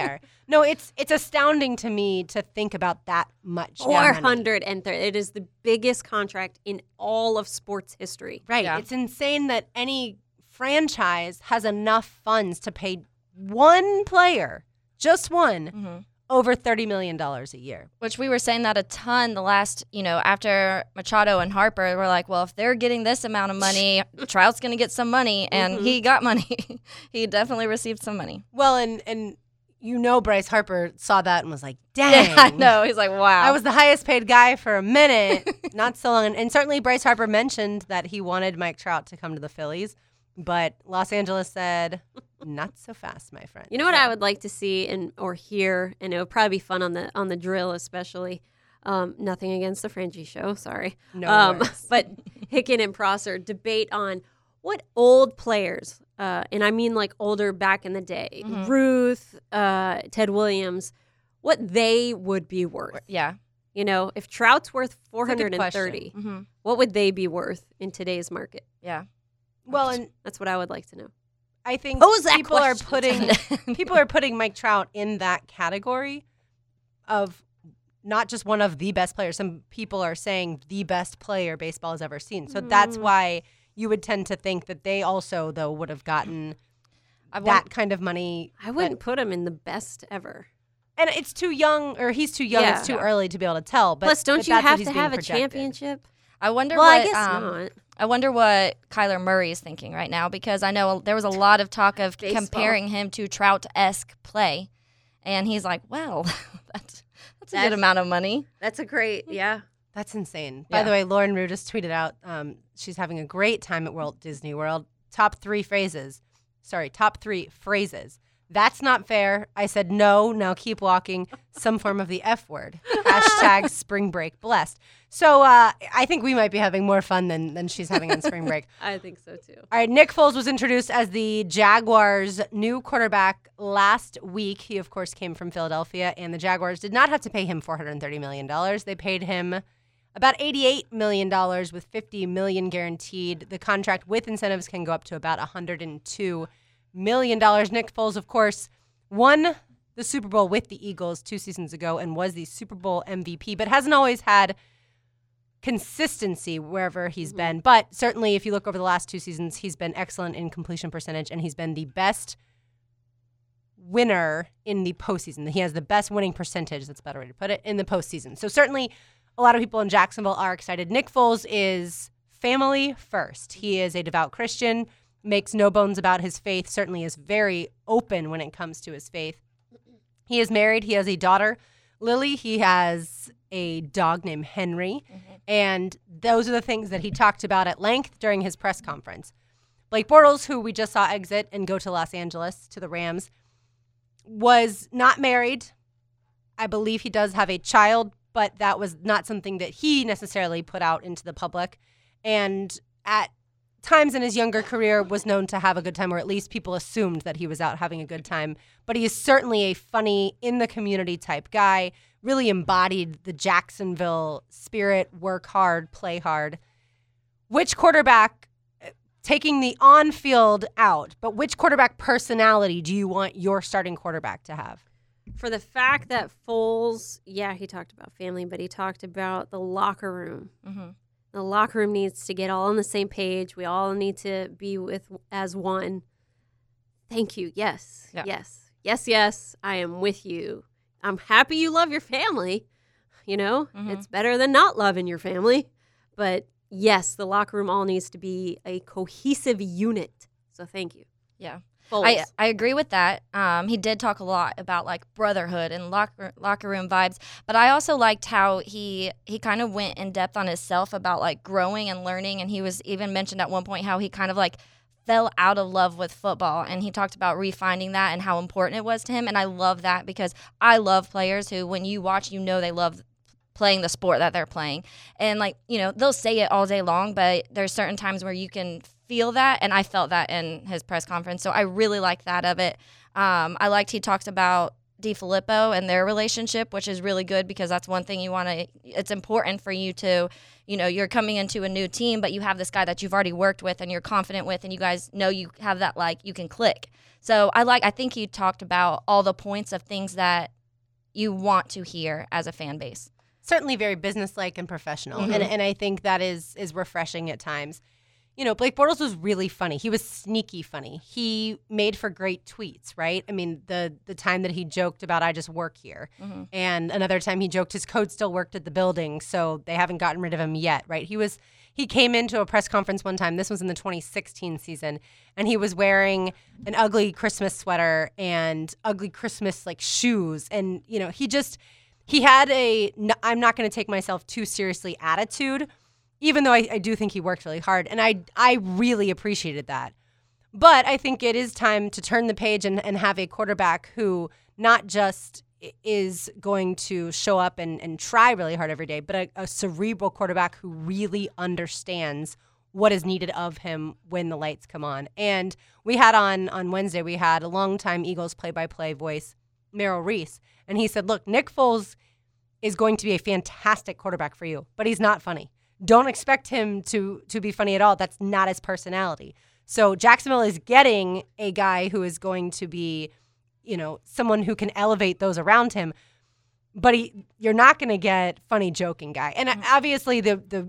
No, it's astounding to me to think about that much. 430. It is the biggest contract in all of sports history. Right. Yeah. It's insane that any franchise has enough funds to pay one player, just one, over $30 million a year. Which we were saying that a ton the last, after Machado and Harper, we're like, well, if they're getting this amount of money, Trout's going to get some money, and he got money. He definitely received some money. Well, and Bryce Harper saw that and was like, dang. Yeah, I know. He's like, wow. I was the highest paid guy for a minute, not so long. And certainly Bryce Harper mentioned that he wanted Mike Trout to come to the Phillies, but Los Angeles said, not so fast, my friend. You know what I would like to see or hear, and it would probably be fun on the drill especially. Nothing against the Frangie show, sorry. No worries. But Hicken and Prosser debate on what old players, and I mean like older back in the day, Ruth, Ted Williams, what they would be worth. Yeah. If Trout's worth That's a good $430, what would they be worth in today's market? Yeah. Well, and That's what I would like to know. I think Pose that people are question. putting Mike Trout in that category of not just one of the best players. Some people are saying the best player baseball has ever seen. So that's why you would tend to think that they also, though, would have gotten that kind of money. I wouldn't put him in the best ever. And it's too young, or he's too young. Yeah. It's too early to be able to tell. But Plus, don't but you that's what have he's to being have a projected. championship? I wonder Well, what I guess not. I wonder what Kyler Murray is thinking right now, because I know there was a lot of talk of Baseball. comparing him to Trout-esque play, and he's like, well, that's a good amount of money. That's a great, yeah. That's insane. Yeah. By the way, Lauren Rue just tweeted out she's having a great time at Walt Disney World. Top three phrases. That's not fair. I said no, now keep walking. Some form of the F word. Hashtag spring break blessed. So I think we might be having more fun than she's having on spring break. I think so too. All right, Nick Foles was introduced as the Jaguars' new quarterback last week. He, of course, came from Philadelphia, and the Jaguars did not have to pay him $430 million. They paid him about $88 million with $50 million guaranteed. The contract with incentives can go up to about $102 million. Nick Foles, of course, won the Super Bowl with the Eagles 2 seasons ago and was the Super Bowl MVP, but hasn't always had consistency wherever he's been. But certainly if you look over the last 2 seasons, he's been excellent in completion percentage, and he's been the best winner in the postseason. He has the best winning percentage, that's a better way to put it, in the postseason. So certainly a lot of people in Jacksonville are excited. Nick Foles is family first. He is a devout Christian, makes no bones about his faith, certainly is very open when it comes to his faith. He is married. He has a daughter, Lily. He has a dog named Henry. And those are the things that he talked about at length during his press conference. Blake Bortles, who we just saw exit and go to Los Angeles to the Rams, was not married. I believe he does have a child, but that was not something that he necessarily put out into the public. And at times in his younger career was known to have a good time, or at least people assumed that he was out having a good time. But he is certainly a funny, in the community type guy, really embodied the Jacksonville spirit, work hard, play hard. Which quarterback, taking the on-field out, but which quarterback personality do you want your starting quarterback to have? For the fact that Foles, yeah, he talked about family, but he talked about the locker room. The locker room needs to get all on the same page. We all need to be as one. Thank you. Yes. Yeah. Yes. Yes, yes. I am with you. I'm happy you love your family. It's better than not loving your family. But yes, the locker room all needs to be a cohesive unit. So thank you. Yeah. Foles. I agree with that. He did talk a lot about like brotherhood and locker room vibes, but I also liked how he kind of went in depth on himself about like growing and learning, and he was even mentioned at one point how he kind of like fell out of love with football, and he talked about refinding that and how important it was to him. And I love that because I love players who, when you watch, they love playing the sport that they're playing. And like, they'll say it all day long, but there's certain times where you can feel that, and I felt that in his press conference. So I really like that of it. I liked he talked about DiFilippo and their relationship, which is really good because that's one thing it's important for you to, you're coming into a new team, but you have this guy that you've already worked with and you're confident with, and you guys know you have that, you can click. So I think he talked about all the points of things that you want to hear as a fan base. Certainly very businesslike and professional. And I think that is refreshing at times. Blake Bortles was really funny. He was sneaky funny. He made for great tweets, right? I mean, the time that he joked about, I just work here. And another time he joked his coach still worked at the building, so they haven't gotten rid of him yet, right? He came into a press conference one time, this was in the 2016 season, and he was wearing an ugly Christmas sweater and ugly Christmas, shoes. And, he had I'm not going to take myself too seriously attitude, even though I do think he worked really hard. And I really appreciated that. But I think it is time to turn the page and have a quarterback who not just is going to show up and try really hard every day, but a cerebral quarterback who really understands what is needed of him when the lights come on. And we had on Wednesday, we had a longtime Eagles play-by-play voice, Merrill Reese, and he said, look, Nick Foles is going to be a fantastic quarterback for you, but he's not funny. Don't expect him to be funny at all. That's not his personality. So Jacksonville is getting a guy who is going to be, someone who can elevate those around him, but you're not going to get funny joking guy. And obviously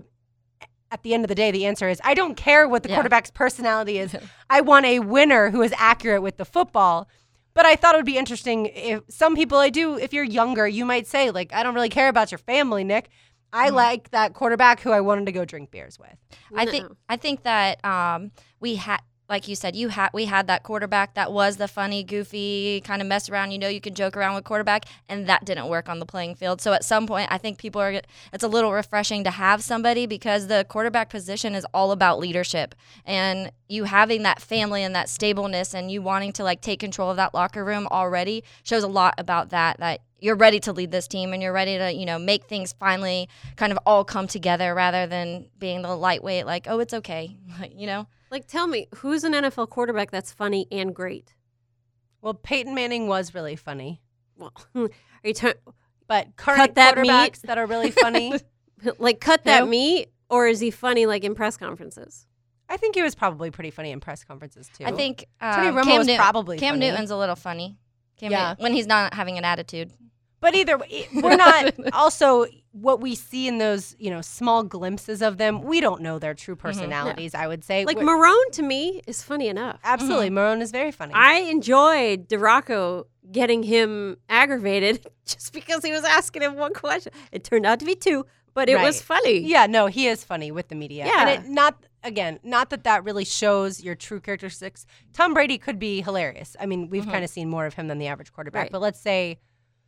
at the end of the day, the answer is I don't care what the quarterback's personality is. I want a winner who is accurate with the football. But I thought it would be interesting if some people if you're younger, you might say, I don't really care about your family, Nick. I like that quarterback who I wanted to go drink beers with. I think that we had, like you said, we had that quarterback that was the funny, goofy, kind of mess around. You can joke around with quarterback, and that didn't work on the playing field. So at some point, I think it's a little refreshing to have somebody because the quarterback position is all about leadership, and you having that family and that stableness, and you wanting to take control of that locker room already shows a lot about that you're ready to lead this team and you're ready to, make things finally kind of all come together rather than being the lightweight, oh, it's okay, Tell me, who's an NFL quarterback that's funny and great? Well, Peyton Manning was really funny. Well, are you but current quarterbacks that are really funny? Cut that meat, or is he funny in press conferences? I think he was probably pretty funny in press conferences, too. I think Tony Romo was probably Cam funny. Newton's a little funny. When he's not having an attitude. But either way, we're not also what we see in those, small glimpses of them. We don't know their true personalities, I would say. Marone to me is funny enough. Absolutely. Marone is very funny. I enjoyed DeRocco getting him aggravated just because he was asking him one question. It turned out to be two, but it was funny. Yeah, no, he is funny with the media. Yeah. And not that really shows your true characteristics. Tom Brady could be hilarious. I mean, we've kind of seen more of him than the average quarterback. Right. But let's say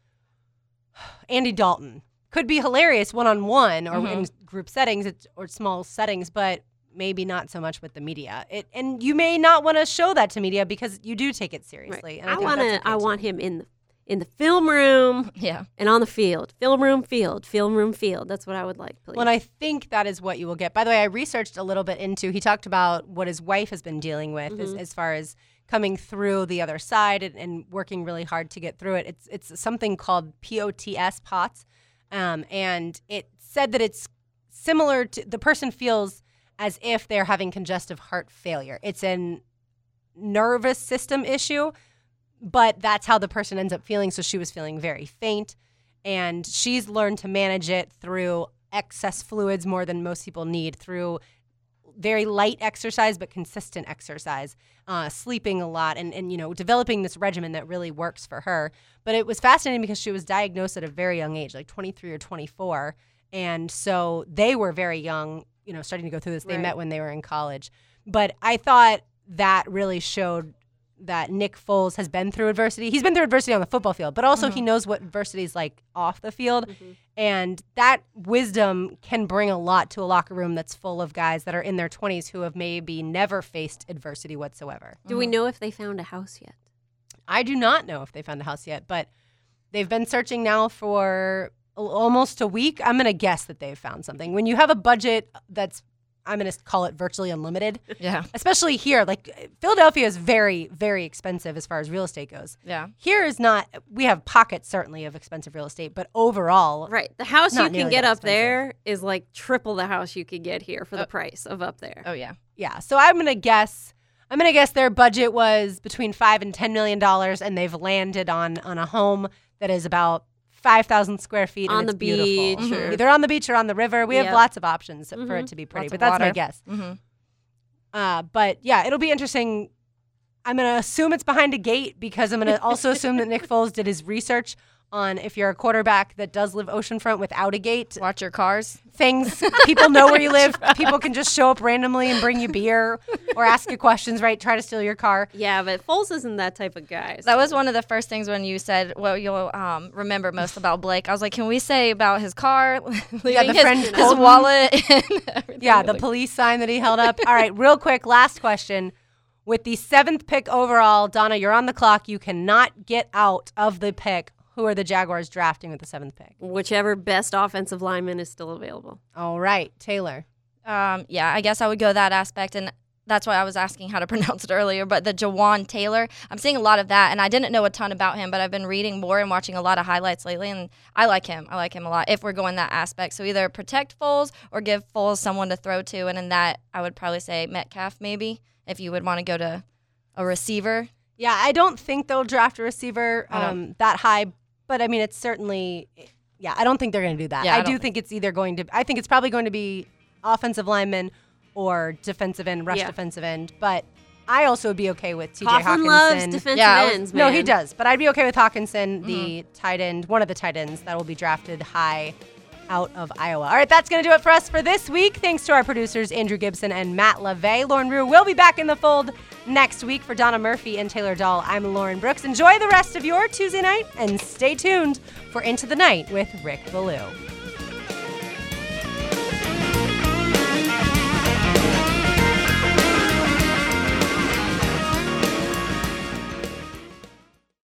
Andy Dalton could be hilarious one-on-one or in group settings or small settings, but maybe not so much with the media. And you may not want to show that to media because you do take it seriously. Right. And I want him in the film room and on the field. Film room, field. That's what I would like, please. Well, and I think that is what you will get. By the way, I researched a little bit he talked about what his wife has been dealing with as far as coming through the other side and working really hard to get through it. It's something called POTS, and it said that it's similar to the person feels as if they're having congestive heart failure. It's a nervous system issue, but that's how the person ends up feeling. So she was feeling very faint, and she's learned to manage it through excess fluids more than most people need, through very light exercise but consistent exercise, sleeping a lot, and developing this regimen that really works for her. But it was fascinating because she was diagnosed at a very young age, 23 or 24, and so they were very young, starting to go through this. They met when they were in college. But I thought that really showed that Nick Foles has been through adversity. He's been through adversity on the football field, but also he knows what adversity is like off the field. And that wisdom can bring a lot to a locker room that's full of guys that are in their 20s who have maybe never faced adversity whatsoever. Do we know if they found a house yet? I do not know if they found a house yet, but they've been searching now for almost a week. I'm going to guess that they've found something. When you have a budget that's I'm going to call it virtually unlimited. Yeah. Especially here. Like, Philadelphia is very, very expensive as far as real estate goes. Yeah. Here is not, we have pockets certainly of expensive real estate, but overall. Right. The house you not can nearly get that up there is like triple the house you could get here for the price of up there. Oh, yeah. Yeah. So I'm going to guess their budget was between $5 and $10 million, and they've landed on a home that is about 5,000 square feet. On and the it's beautiful. beach. Or... Either on the beach or on the river. We have Yep. lots of options for it to be pretty, Lots but of that's my water. guess. Mm-hmm. But yeah, it'll be interesting. I'm going to assume it's behind a gate because I'm going to also assume that Nick Foles did his research on if you're a quarterback that does live oceanfront without a gate. Watch your cars. Things, people know where you live. People can just show up randomly and bring you beer or ask you questions, right? Try to steal your car. Yeah, but Foles isn't that type of guy. So. That was one of the first things when you said what you'll remember most about Blake. I was like, can we say about his car, leaving the friend his Colton. wallet, and everything? Yeah, the police sign that he held up. All right, real quick, last question. With the 7th pick overall, Donna, you're on the clock. You cannot get out of the pick. Who are the Jaguars drafting with the 7th pick? Whichever best offensive lineman is still available. All right, Taylor. Yeah, I guess I would go that aspect, and that's why I was asking how to pronounce it earlier. But the Jawan Taylor, I'm seeing a lot of that, and I didn't know a ton about him, but I've been reading more and watching a lot of highlights lately, and I like him. I like him a lot if we're going that aspect. So either protect Foles or give Foles someone to throw to, and in that, I would probably say Metcalf maybe, if you would want to go to a receiver. Yeah, I don't think they'll draft a receiver that high, but I mean, it's certainly, yeah, I don't think they're going to do that. Yeah, I do think it's either going to, I think it's probably going to be offensive lineman or defensive end, rush defensive end, but I also would be okay with TJ Coughlin Hawkinson. loves defensive ends, man. No, he does, but I'd be okay with Hawkinson, the tight end, one of the tight ends that will be drafted high out of Iowa. All right, that's going to do it for us for this week. Thanks to our producers, Andrew Gibson and Matt LeVay. Lauren Rue will be back in the fold next week. For Donna Murphy and Taylor Dahl, I'm Lauren Brooks. Enjoy the rest of your Tuesday night and stay tuned for Into the Night with Rick Ballou.